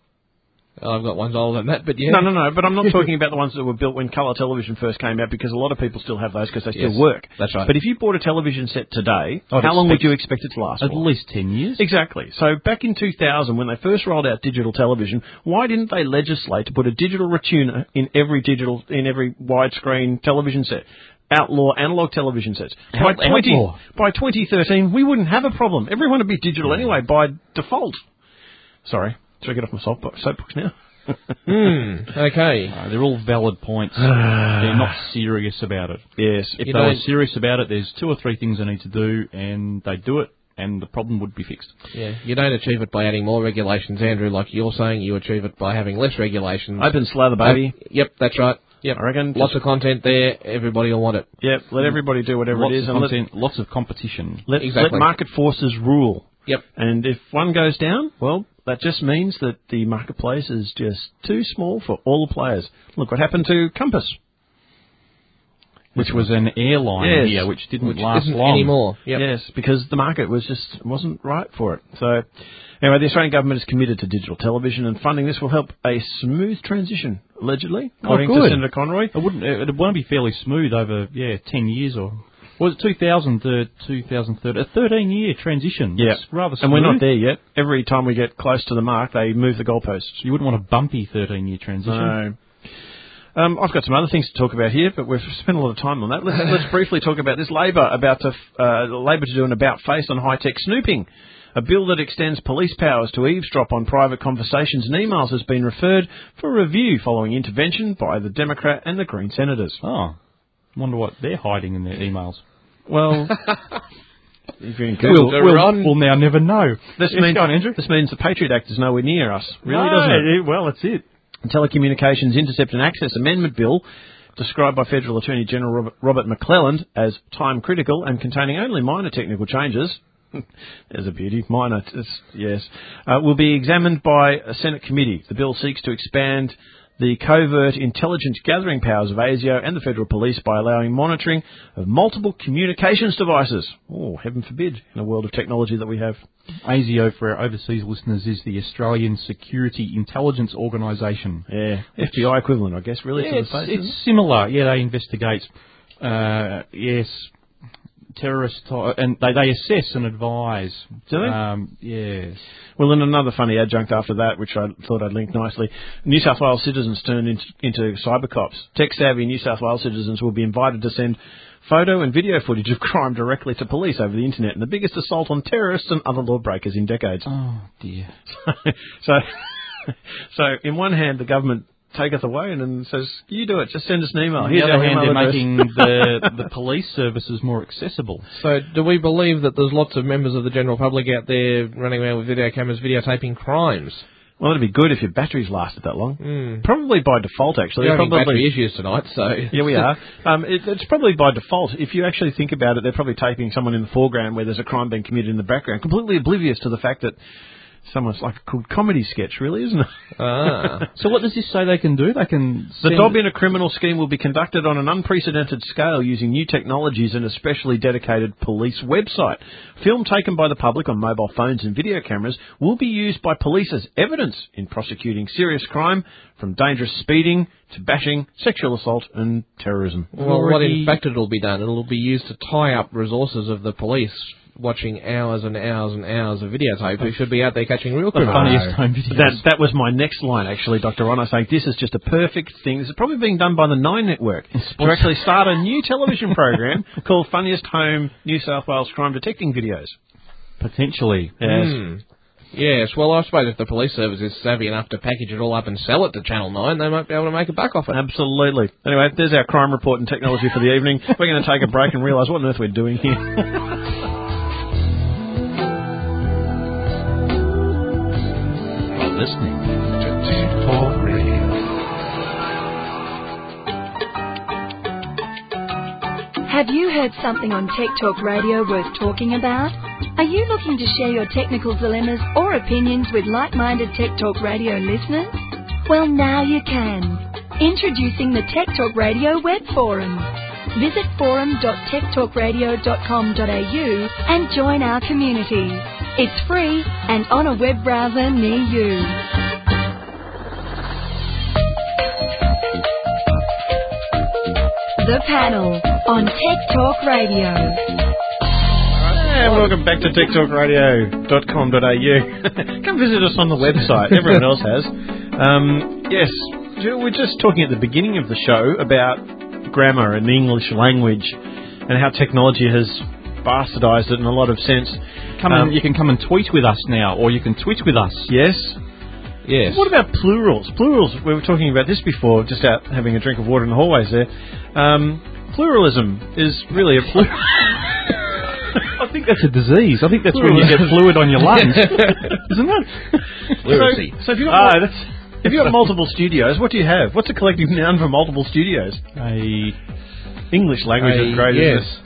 Oh, I've got ones older than that, but yeah. No, no, no. But I'm not talking about the ones that were built when colour television first came out, because a lot of people still have those because they still Yes, work. that's right. But if you bought a television set today, I'd how long would expect you expect it to last? At for? least ten years. Exactly. So back in two thousand, when they first rolled out digital television, why didn't they legislate to put a digital retuner in every digital in every widescreen television set? Outlaw analog television sets. By, Out- twenty, outlaw. by twenty thirteen, we wouldn't have a problem. Everyone would be digital anyway by default. Sorry, should I get off my soapbox, soapbox now? Hmm. Okay. Uh, they're all valid points. They're not serious about it. Yes. If You they were don't- serious about it, there's two or three things they need to do, and they do it, and the problem would be fixed. Yeah, you don't achieve it by adding more regulations, Andrew, like you're saying. You achieve it by having less regulations. Open slather, baby. Uh, yep, that's right. Yep. I reckon. Lots of content there. Everybody will want it. Yep. Let everybody do whatever lots it is, of and let, content, lots of competition. let, Exactly. let market forces rule. Yep. And if one goes down, well, that just means that the marketplace is just too small for all the players. Look what happened to Compass. Which was an airline Yes. here, which didn't Which last isn't long. anymore. Yep. Yes, because the market was just wasn't right for it. So, anyway, the Australian government is committed to digital television, and funding this will help a smooth transition, allegedly, according oh, good. to Senator Conroy. It wouldn't. It would be fairly smooth over yeah ten years or was it two thousand to two thousand thirteen? A thirteen year transition. Yeah, It's rather smooth. and we're not there yet. Every time we get close to the mark, they move the goalposts. You wouldn't want a bumpy thirteen year transition. No. Um, I've got some other things to talk about here, but we've spent a lot of time on that. Let's, let's briefly talk about this. Labor about to uh, Labor to do an about face on high tech snooping. A bill that extends police powers to eavesdrop on private conversations and emails has been referred for review following intervention by the Democrat and the Green senators. Oh, I wonder what they're hiding in their emails. Well, if you're in We'll, Google, we'll, we'll now never know. this Yes, means go on, Andrew. this means the Patriot Act is nowhere near us, really, No, doesn't it? Well, that's it. The Telecommunications Intercept and Access Amendment Bill described by Federal Attorney General Robert, Robert McClelland as time-critical and containing only minor technical changes, there's a beauty, minor, yes, uh, will be examined by a Senate committee. The bill seeks to expand the covert intelligence gathering powers of ASIO and the Federal Police by allowing monitoring of multiple communications devices. Oh, heaven forbid, in a world of technology that we have. ASIO, for our overseas listeners, is the Australian Security Intelligence Organisation. Yeah, F B I equivalent, I guess, really, yeah, to the it's, States. it's similar. Yeah, they investigate, uh, yes, terrorist, and they, they assess and advise. Do they? Um, yes. Well, then another funny adjunct after that, which I thought I'd link nicely. New South Wales citizens turned into, into cyber cops. Tech-savvy New South Wales citizens will be invited to send photo and video footage of crime directly to police over the internet, and the biggest assault on terrorists and other lawbreakers in decades. Oh, dear. so, so, in one hand, the government taketh away and then says, you do it, just send us an email. On Here's the other our hand, email they're address. making the, the police services more accessible. So do we believe that there's lots of members of the general public out there running around with video cameras videotaping crimes? Well, it'd be good if your batteries lasted that long. Mm. Probably by default, actually. We're having probably battery issues tonight, so... Yeah, we are. Um, it, it's probably by default. If you actually think about it, they're probably taping someone in the foreground where there's a crime being committed in the background, completely oblivious to the fact that someone's like a cool comedy sketch, really, isn't it? Ah. So what does this say they can do? They can... The send... Dobbin criminal scheme will be conducted on an unprecedented scale using new technologies and a specially dedicated police website. Film taken by the public on mobile phones and video cameras will be used by police as evidence in prosecuting serious crime, from dangerous speeding to bashing, sexual assault and terrorism. Well, Already... what in fact it'll be done, it'll be used to tie up resources of the police watching hours and hours and hours of videotape who should be out there catching real The criminals. funniest home videos. That, that was my next line, actually, Doctor Ron. I was saying, this is just a perfect thing. This is probably being done by the Nine Network to actually start a new television program called Funniest Home New South Wales Crime Detecting Videos. Potentially. Yes. Mm. Yes, well, I suppose if the police service is savvy enough to package it all up and sell it to Channel nine, they might be able to make a buck off it. Absolutely. Anyway, there's our crime report and technology for the evening. We're going to take a break and realise what on earth we're doing here. Listening to Tech Talk Radio. Have you heard something on Tech Talk Radio worth talking about? Are you looking to share your technical dilemmas or opinions with like-minded Tech Talk Radio listeners? Well, now you can. Introducing the Tech Talk Radio web forum. Visit forum dot tech talk radio dot com dot a u and join our community. It's free and on a web browser near you. The Panel on Tech Talk Radio. And welcome back to tech talk radio dot com dot a u. Come visit us on the website. Everyone else has. Um, yes, we're just talking at the beginning of the show about grammar and the English language and how technology has bastardised it in a lot of sense. Come um, and, you can come and tweet with us now, or you can tweet with us. Yes. Yes. What about plurals? Plurals, we were talking about this before, just out having a drink of water in the hallways there. Um, pluralism is really a plural. I think that's a disease. I think that's when you get fluid on your lungs. Isn't it? Pleurisy. So, so if you've got, ah, that's, if you've got multiple studios, what do you have? What's a collective noun for multiple studios? A English language a, is great, yes. isn't it?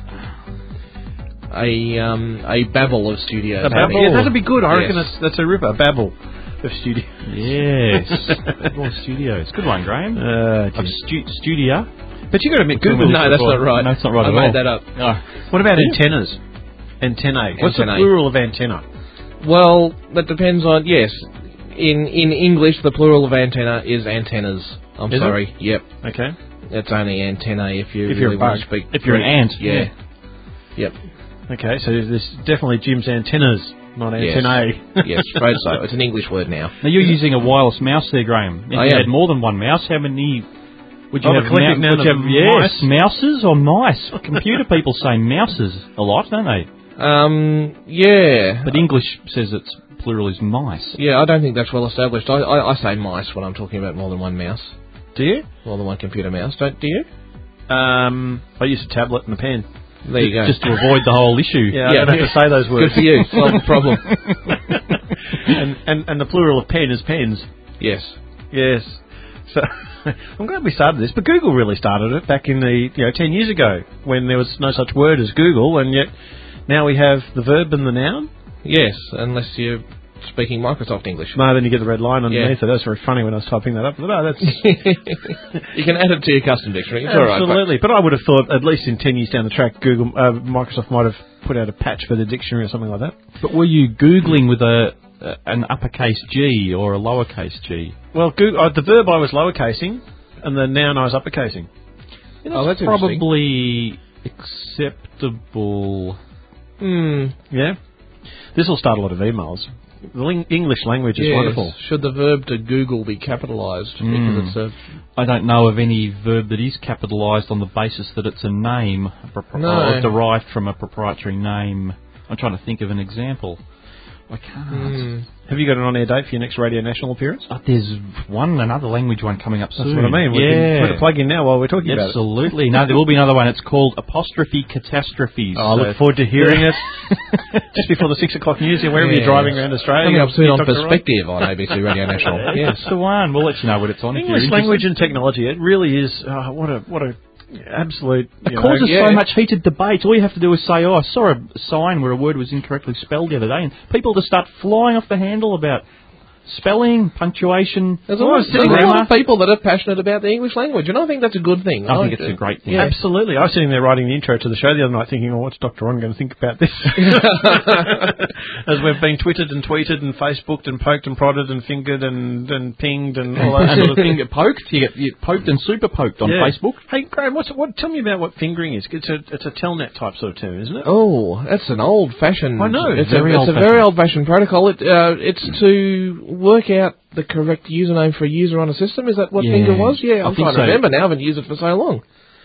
A um a babble of studios. A babble. Yeah, that'd be good. I reckon yes. that's that's a ripper. A babble of studios. Yes. More studios. Good one, Graham. Uh, of stu- studio. But you got to admit, Google. No, that's not right. No, that's not right I at made all. that up. Oh. What about antennas? Antennae. What's Antennae. the plural of antenna? Well, that depends on yes. In in English, the plural of antenna is antennas. I'm Is sorry. it? Yep. Okay. It's only antennae if you If really you're a want bug. to speak. If you're an ant. Yeah. Yep. Okay, so there's definitely Jim's antennas, not Yes. antennae. Yes, afraid so. It's an English word now. Now you're using a wireless mouse there, Graham. If I you am. had more than one mouse, how many would you Oh, have? the collective mou- noun would you of have yes, mice? mouses or mice? Computer people say mouses a lot, don't they? Um. Yeah. But English says it's plural is mice. Yeah, I don't think that's well established. I, I I say mice when I'm talking about more than one mouse. Do you? More than one computer mouse. Don't do you? Um, I use a tablet and a pen. There you go. Just to avoid the whole issue. Yeah, I don't have to say those words. Good for you. Solve the problem. and, and and the plural of pen is pens. Yes. Yes. So I'm glad we started this, but Google really started it back in the you know ten years ago when there was no such word as Google, and yet now we have the verb and the noun. Yes, unless you're speaking Microsoft English. No, then you get the red line underneath Yeah. it. That was very funny when I was typing that up. But no, that's You can add it to your custom dictionary. It's all right, absolutely. But I would have thought at least in ten years down the track, Google, uh, Microsoft might have put out a patch for the dictionary or something like that. But were you Googling with a, a an uppercase G or a lowercase G? Well, Google, uh, the verb I was lowercasing, and the noun I was uppercasing. Yeah, that's, Oh, that's probably acceptable. Hmm. Yeah. This will start a lot of emails. The ling- English language is Yes. wonderful. Should the verb to Google be capitalised? Mm. Because it's a... I don't know of any verb that is capitalised on the basis that it's a name, a pro- No. or derived from a proprietary name. I'm trying to think of an example. I can't. Mm. Have you got an on-air date for your next Radio National appearance? Uh, there's one, another language one coming up soon. That's what I mean. We yeah. can put a plug in now while we're talking about it. Absolutely. No, there will be another one. It's called Apostrophe Catastrophes. Oh, I So- look forward to hearing it. Just before the six o'clock news, yeah, wherever Yeah. you're driving around Australia. Coming up soon you on Doctor Roy. Perspective on A B C Radio National. Yes. That's the one. We'll let you know when it's on. if you're English interested. language and technology, it really is, uh, what a what a absolute... It you know, causes yeah. so much heated debate. All you have to do is say, oh, I saw a sign where a word was incorrectly spelled the other day, and people just start flying off the handle about spelling, punctuation, There's a, lot, there's a grammar. lot of people that are passionate about the English language, and I think that's a good thing. I think it's a great thing. Yeah. Absolutely. I was sitting there writing the intro to the show the other night thinking, oh, what's Doctor Ron going to think about this? As we've been twittered and tweeted and Facebooked and poked and prodded and fingered and, and pinged and all that And sort of the thing. finger poked, you get you poked and super poked on Yeah. Facebook. Hey, Graham, what's, what, tell me about what fingering is. It's a, it's a telnet type sort of term, isn't it? Oh, that's an old-fashioned... I know. It's, Very a, it's a old-fashioned. very old-fashioned protocol. It, uh, it's to work out the correct username for a user on a system. Is that what Yeah, Finger was? Yeah, I I'm think trying so. to remember now. I haven't used it for so long.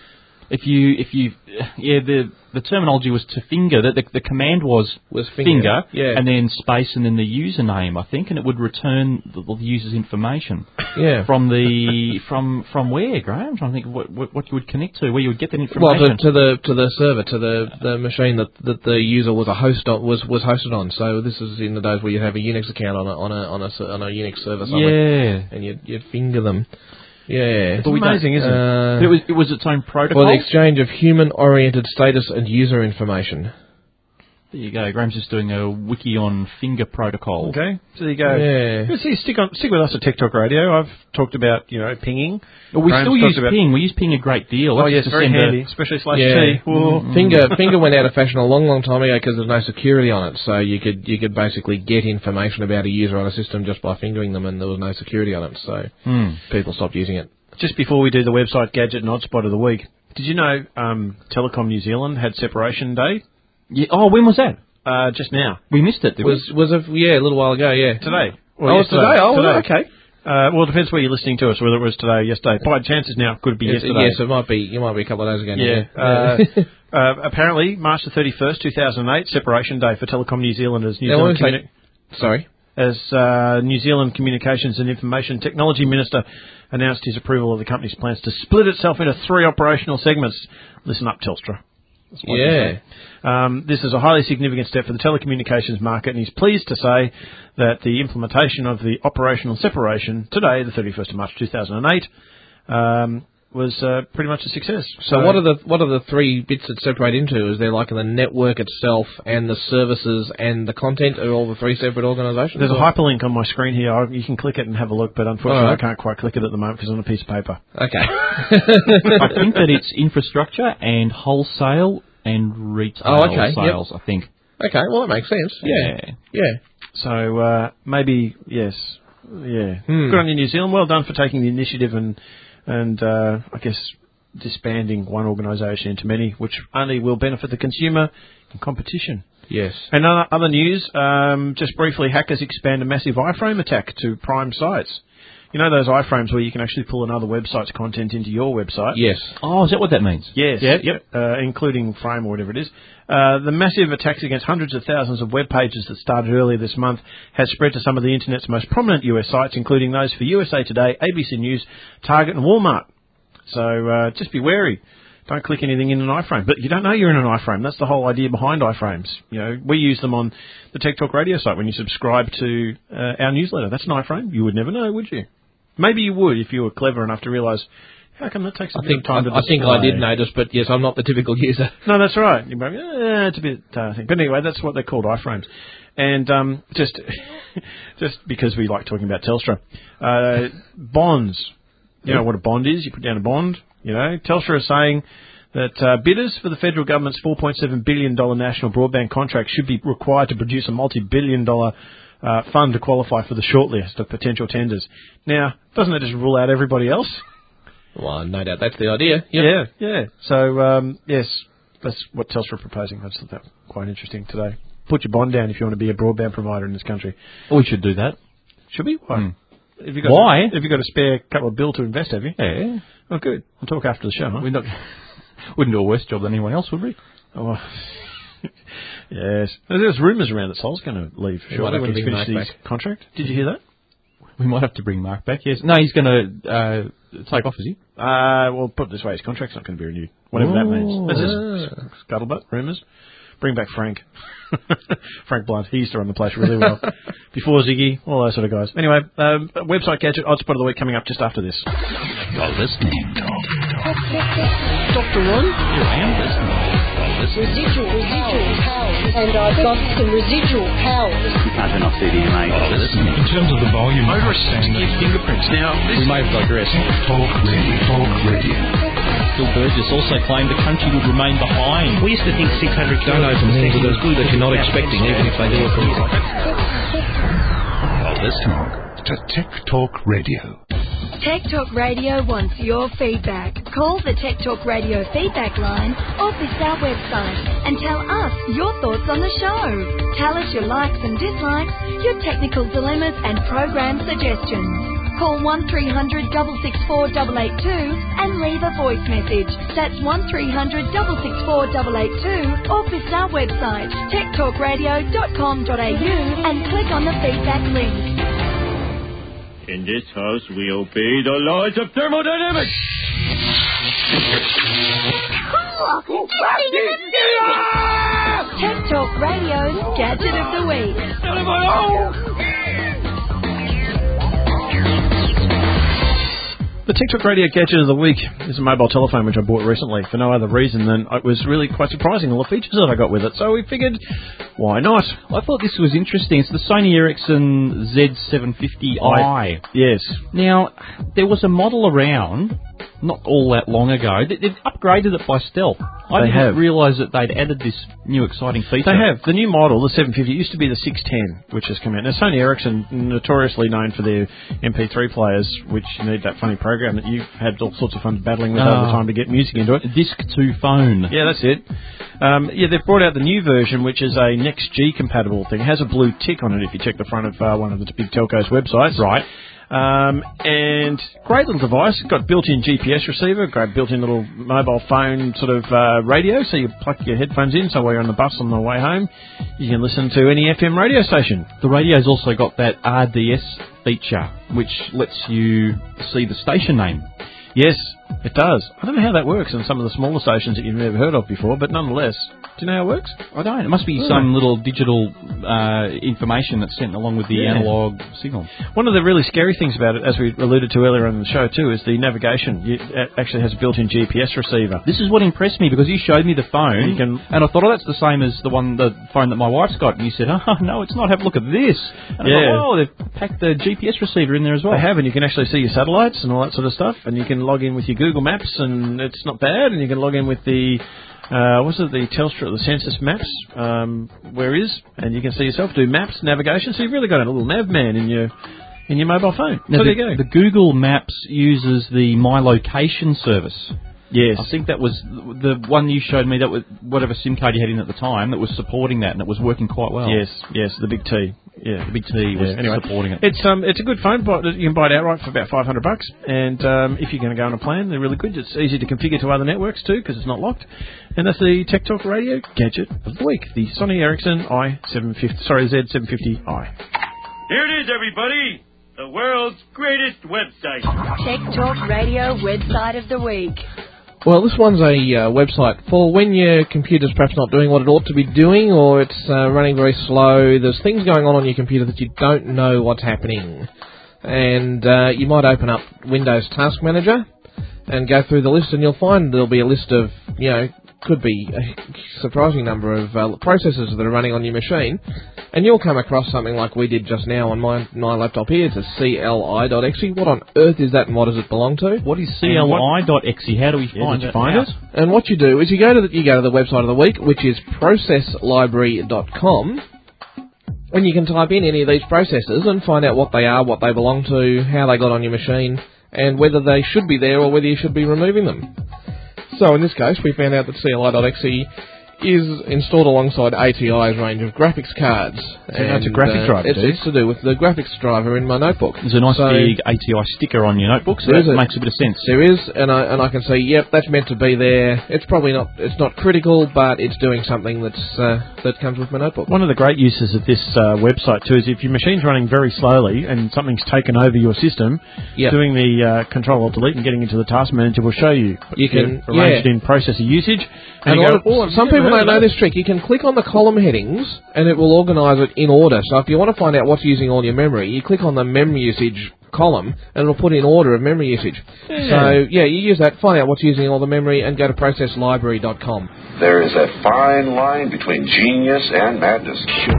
If you, if you, yeah, the the terminology was to finger. The, the, the command was Was finger, yeah. and then space, and then the username, I think, and it would return the, the user's information Yeah. from the from from where, Graham? I'm trying to think of what, what what you would connect to, where you would get that Well, information. to, to the to the server, to the, the machine that, that the user was a host on, was was hosted on. So this is in the days where you have a Unix account on a on a on a, ser- on a Unix server somewhere, yeah, and you'd you'd finger them. Yeah, It's amazing, isn't it? Uh, but it was it was its own protocol. for the exchange of human-oriented status and user information. There you go. Graham's just doing a wiki on finger protocol. Okay, so there you go. Yeah. Yeah, see, stick on, stick with us at Tech Talk Radio. I've talked about, you know, pinging. Well, we Graham's still talked use about- ping. We use ping a great deal. Oh, Let's yes, just very send a- handy, especially slash Yeah. T. Whoa. Mm. Finger Finger went out of fashion a long, long time ago because there's no security on it. So you could you could basically get information about a user on a system just by fingering them, and there was no security on it. So Hmm. people stopped using it. Just before we do the website gadget and oddspot of the week, did you know um, Telecom New Zealand had Separation Day? Yeah. Oh, when was that? Uh, just now. We missed it. Did Was was a yeah a little while ago. Yeah. Today. Oh, it's today. Oh, well, okay. Uh, well, it depends where you're listening to us, whether it was today or yesterday. By chances now, it could be It's- yesterday. Yes, it might be. It might be a couple of days ago. Yeah. Yeah. Uh, uh, apparently, March the thirty-first, two thousand eight, Separation Day for Telecom New Zealand as New Now, Zealand what was Communi- Sorry. as uh, New Zealand Communications and Information Technology Minister announced his approval of the company's plans to split itself into three operational segments. Listen up, Telstra. That's what they Yeah. say. Um, this is a highly significant step for the telecommunications market, and he's pleased to say that the implementation of the operational separation today, the thirty-first of March two thousand eight, um, was uh, pretty much a success. So what are the what are the three bits that separate into? Is there like the network itself and the services and the content are all the three separate organisations? There's a or? hyperlink on my screen here. I- You can click it and have a look, but unfortunately All right. I can't quite click it at the moment because it's on a piece of paper. Okay. I think that it's infrastructure and wholesale and retail Oh, okay. Yep. sales, I think. Okay, well that makes sense. Yeah. Yeah. Yeah. So uh, maybe, yes, yeah. Hmm. Good on you, New Zealand. Well done for taking the initiative and, and uh, I guess, disbanding one organisation into many, which only will benefit the consumer in competition. Yes. And other, other news, um, just briefly, hackers expand a massive iframe attack to Prime sites. You know those iframes where you can actually pull another website's content into your website? Yes. Oh, is that what that means? Yes. Yeah. Yep. Uh, including Frame or whatever it is. Uh, the massive attacks against hundreds of thousands of web pages that started earlier this month has spread to some of the internet's most prominent U S sites, including those for U S A Today, A B C News, Target, and Walmart. So uh, just be wary. Don't click anything in an iframe. But you don't know you're in an iframe. That's the whole idea behind iframes. You know, we use them on the Tech Talk Radio site when you subscribe to uh, our newsletter. That's an iframe. You would never know, would you? Maybe you would if you were clever enough to realise, how come that takes a I bit think of time to I, I think I display? did notice, but yes, I'm not the typical user. No, that's right. You're like, eh, it's a bit uh, thing. But anyway, that's what they're called, iframes. And um, just just because we like talking about Telstra, uh, bonds. You Yeah. know what a bond is? You put down a bond. You know, Telstra is saying that uh, bidders for the federal government's four point seven billion dollars national broadband contract should be required to produce a multi-billion dollar uh, fund to qualify for the shortlist of potential tenders. Now, doesn't that just rule out everybody else? Well, no doubt that's the idea. Yep. Yeah, yeah. So, um, yes, that's what Telstra are proposing. I just thought that was quite interesting today. Put your bond down if you want to be a broadband provider in this country. We should do that. Should we? Why? Mm. Have you got Why? A, have you got a spare couple of bill to invest, have you? Yeah. Oh, good. We'll talk after the show, huh? We're not, wouldn't do a worse job than anyone else, would we? Oh, well. Yes. There's rumours around that Sol's going to leave Yeah, shortly why after don't he's we finished bring his Mark contract. Did you hear that? We might have to bring Mark back, yes. No, he's going to uh, take off, is he? Uh, well, put it this way, his contract's not going to be renewed. Whatever that means. That's just scuttlebutt, rumours. Bring back Frank. Frank Blunt. He used to run the place really well. Before Ziggy, all those sort of guys. Anyway, um, website gadget, odd spot of the week coming up just after this. You're listening. Doctor Ron? I am listening. Residual, residual powers. And I've got some residual powers. You can't turn off C D M A. You're listening. In terms of the volume, Motorists to give fingerprints. Now, this We may have digressed. Talk radio. Talk radio. Bill Burgess also claimed the country would remain behind. We used to think six hundred Don't open things that are good that you're not expecting, even if they do it. You're listening to Tech Talk Radio. Tech Talk Radio wants your feedback. Call the Tech Talk Radio feedback line or visit our website and tell us your thoughts on the show. Tell us your likes and dislikes, your technical dilemmas and program suggestions. Call one three hundred six six four eight eight two and leave a voice message. That's one three hundred six six four eight eight two or visit our website tech talk radio dot com dot a u and click on the feedback link. In this house, we obey the laws of thermodynamics. Tech Talk Radio's Gadget of the Week. The TikTok Radio Gadget of the Week is a mobile telephone which I bought recently for no other reason than it was really quite surprising, all the features that I got with it. So we figured, why not? I thought this was interesting. It's the Sony Ericsson Z seven fifty i. Yes. Now, there was a model around not all that long ago. They- They've upgraded it by stealth. I They didn't have. realise that they'd added this new exciting feature. They have. The new model, the seven fifty, used to be the six ten, which has come out. Now, Sony Ericsson, notoriously known for their M P three players, which need that funny program that you've had all sorts of fun battling with Oh. over time to get music into it. Disc to phone. Yeah, that's it. Um, yeah, they've brought out the new version, which is a Next G compatible thing. It has a blue tick on it if you check the front of uh, one of the big telcos websites. Right. Um, and great little device. Got built-in G P S receiver, great built-in little mobile phone sort of uh, radio, so you plug your headphones in, so while you're on the bus on the way home, you can listen to any F M radio station. The radio's also got that R D S feature, which lets you see the station name. Yes, it does. I don't know how that works in some of the smaller stations that you've never heard of before, but nonetheless, do you know how it works? I don't. It must be Oh. some little digital uh, information that's sent along with the Yeah. analog signal. One of the really scary things about it, as we alluded to earlier in the show too, is the navigation. You, it actually has a built-in G P S receiver. This is what impressed me because you showed me the phone, And you can- and I thought, oh, that's the same as the one, the phone that my wife's got. And you said, oh, no, it's not. Have a look at this. And Yeah. I thought, oh, they've packed the G P S receiver in there as well. They have, and you can actually see your satellites and all that sort of stuff, and you can log in with your Google Maps, and it's not bad, and you can log in with the, uh, what's it, the Telstra, the Census Maps, um, where is, and you can see yourself, do maps, navigation, so you've really got a little nav man in your, in your mobile phone. Now, so the, there you go. the Google Maps uses the My Location service. Yes. I think that was the one you showed me, that was whatever SIM card you had in at the time, that was supporting that, and it was working quite well. Yes, yes, the big T. Yeah, The big T was Yeah, anyway, supporting it. It's um, it's a good phone, but you can buy it outright for about five hundred bucks. And um, if you're going to go on a plan, they're really good. It's easy to configure to other networks too, because it's not locked. And that's the Tech Talk Radio Gadget of the Week, the Sony Ericsson i seven fifty, sorry, Z seven fifty i. Here it is, everybody. The world's greatest website. Tech Talk Radio Website of the Week. Well, this one's a uh, website for when your computer's perhaps not doing what it ought to be doing, or it's uh, running very slow. There's things going on on your computer that you don't know what's happening. and uh, you might open up Windows Task Manager and go through the list, and you'll find there'll be a list of, you know, could be a surprising number of uh, processes that are running on your machine, and you'll come across something like we did just now on my my laptop here. It's a C L I dot E X E. What on earth is that, and what does it belong to? What is C L I dot E X E? How do we find, yeah, it, find it? And what you do is you go to the, you go to the website of the week, which is process library dot com, and you can type in any of these processes and find out what they are, what they belong to, how they got on your machine, and whether they should be there or whether you should be removing them. So in this case, we found out that C L I dot E X E is installed alongside A T I's range of graphics cards. So that's a graphics uh, driver, it's, it's to do with the graphics driver in my notebook. There's a nice so, big A T I sticker on your notebook, so that makes a bit of sense. There is, and I and I can see, yep, that's meant to be there. It's probably not, it's not critical, but it's doing something that's uh, that comes with my notebook. One of the great uses of this uh, website too is if your machine's running very slowly and something's taken over your system, yep. doing the uh, Control Alt Delete and getting into the Task Manager will show you. You can arrange yeah. it in processor usage. And, and you go, go, oh, some people don't know this trick. You can click on the column headings, and it will organise it in order. So if you want to find out what's using all your memory, you click on the memory usage column, and it'll put in order of memory usage. Yeah. So, yeah, you use that, find out what's using all the memory, and go to process library dot com. There is a fine line between genius and madness.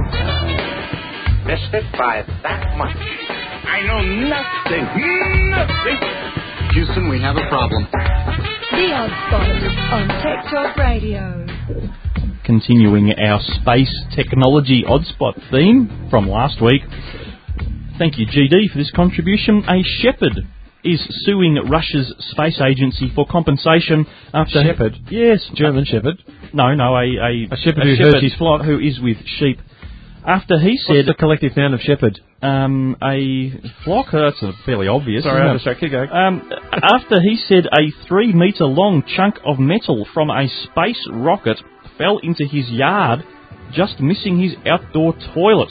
Missed it by that much. I know nothing, nothing. Houston, we have a problem. The Odd Spotters on Tech Talk Radio. Continuing our space technology odd spot theme from last week. Thank you, G D, for this contribution. A shepherd is suing Russia's space agency for compensation after... Shepherd? Yes. German shepherd? No, no, a... A, a shepherd a who shepherd herds his flock. Who is with sheep. After he said... What's the collective noun of shepherd? Um, a flock? That's uh, fairly obvious. Sorry, I'm distracted. Keep going. Um, after he said a three metre long chunk of metal from a space rocket fell into his yard, just missing his outdoor toilet.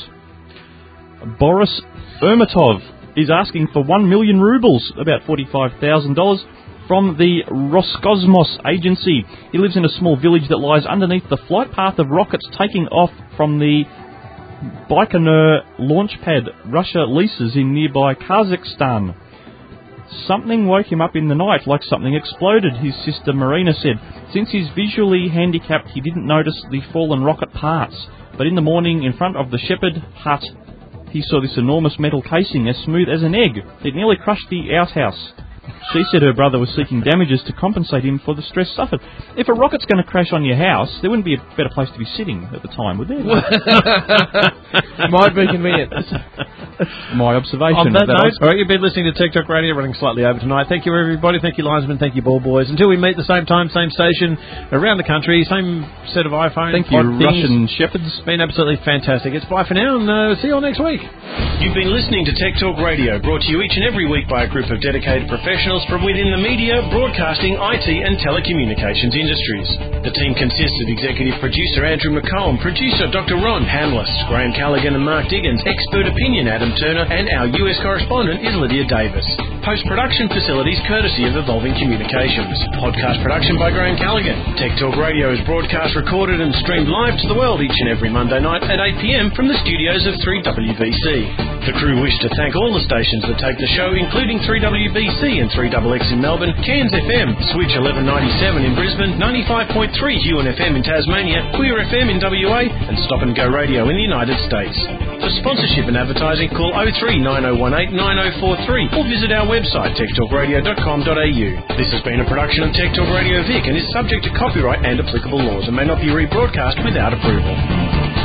Boris Ermatov is asking for one million rubles, about forty-five thousand dollars, from the Roscosmos agency. He lives in a small village that lies underneath the flight path of rockets taking off from the Baikonur launch pad Russia leases in nearby Kazakhstan. Something woke him up in the night, like something exploded, his sister Marina said. Since he's visually handicapped, he didn't notice the fallen rocket parts. But in the morning, in front of the shepherd hut, he saw this enormous metal casing as smooth as an egg. It nearly crushed the outhouse. She said her brother was seeking damages to compensate him for the stress suffered. If a rocket's going to crash on your house, there wouldn't be a better place to be sitting at the time, would there? Might be convenient. My observation. On that, that note, all right, you've been listening to Tech Talk Radio, running slightly over tonight. Thank you, everybody. Thank you, linesmen. Thank you, ball boys. Until we meet the same time, same station, around the country, same set of iPhones. Thank you, Russian shepherds. Been absolutely fantastic. It's bye for now, and uh, see you all next week. You've been listening to Tech Talk Radio, brought to you each and every week by a group of dedicated professionals from within the media, broadcasting, I T and telecommunications industries. The team consists of executive producer Andrew McComb, producer Doctor Ron Hanless, Graham Callaghan and Mark Diggins, expert opinion Adam Turner, and our U S correspondent is Lydia Davis. Post-production facilities courtesy of Evolving Communications. Podcast production by Graham Callaghan. Tech Talk Radio is broadcast, recorded and streamed live to the world each and every Monday night at eight p.m. from the studios of three W B C. The crew wish to thank all the stations that take the show, including three W B C and three X X in Melbourne, Cairns F M, Switch eleven ninety-seven in Brisbane, ninety-five point three Huon F M in Tasmania, Queer F M in W A, and Stop and Go Radio in the United States. For sponsorship and advertising, call oh three nine oh one eight nine oh four three or visit our website tech talk radio dot com dot a u. This has been a production of Tech Talk Radio Vic and is subject to copyright and applicable laws and may not be rebroadcast without approval.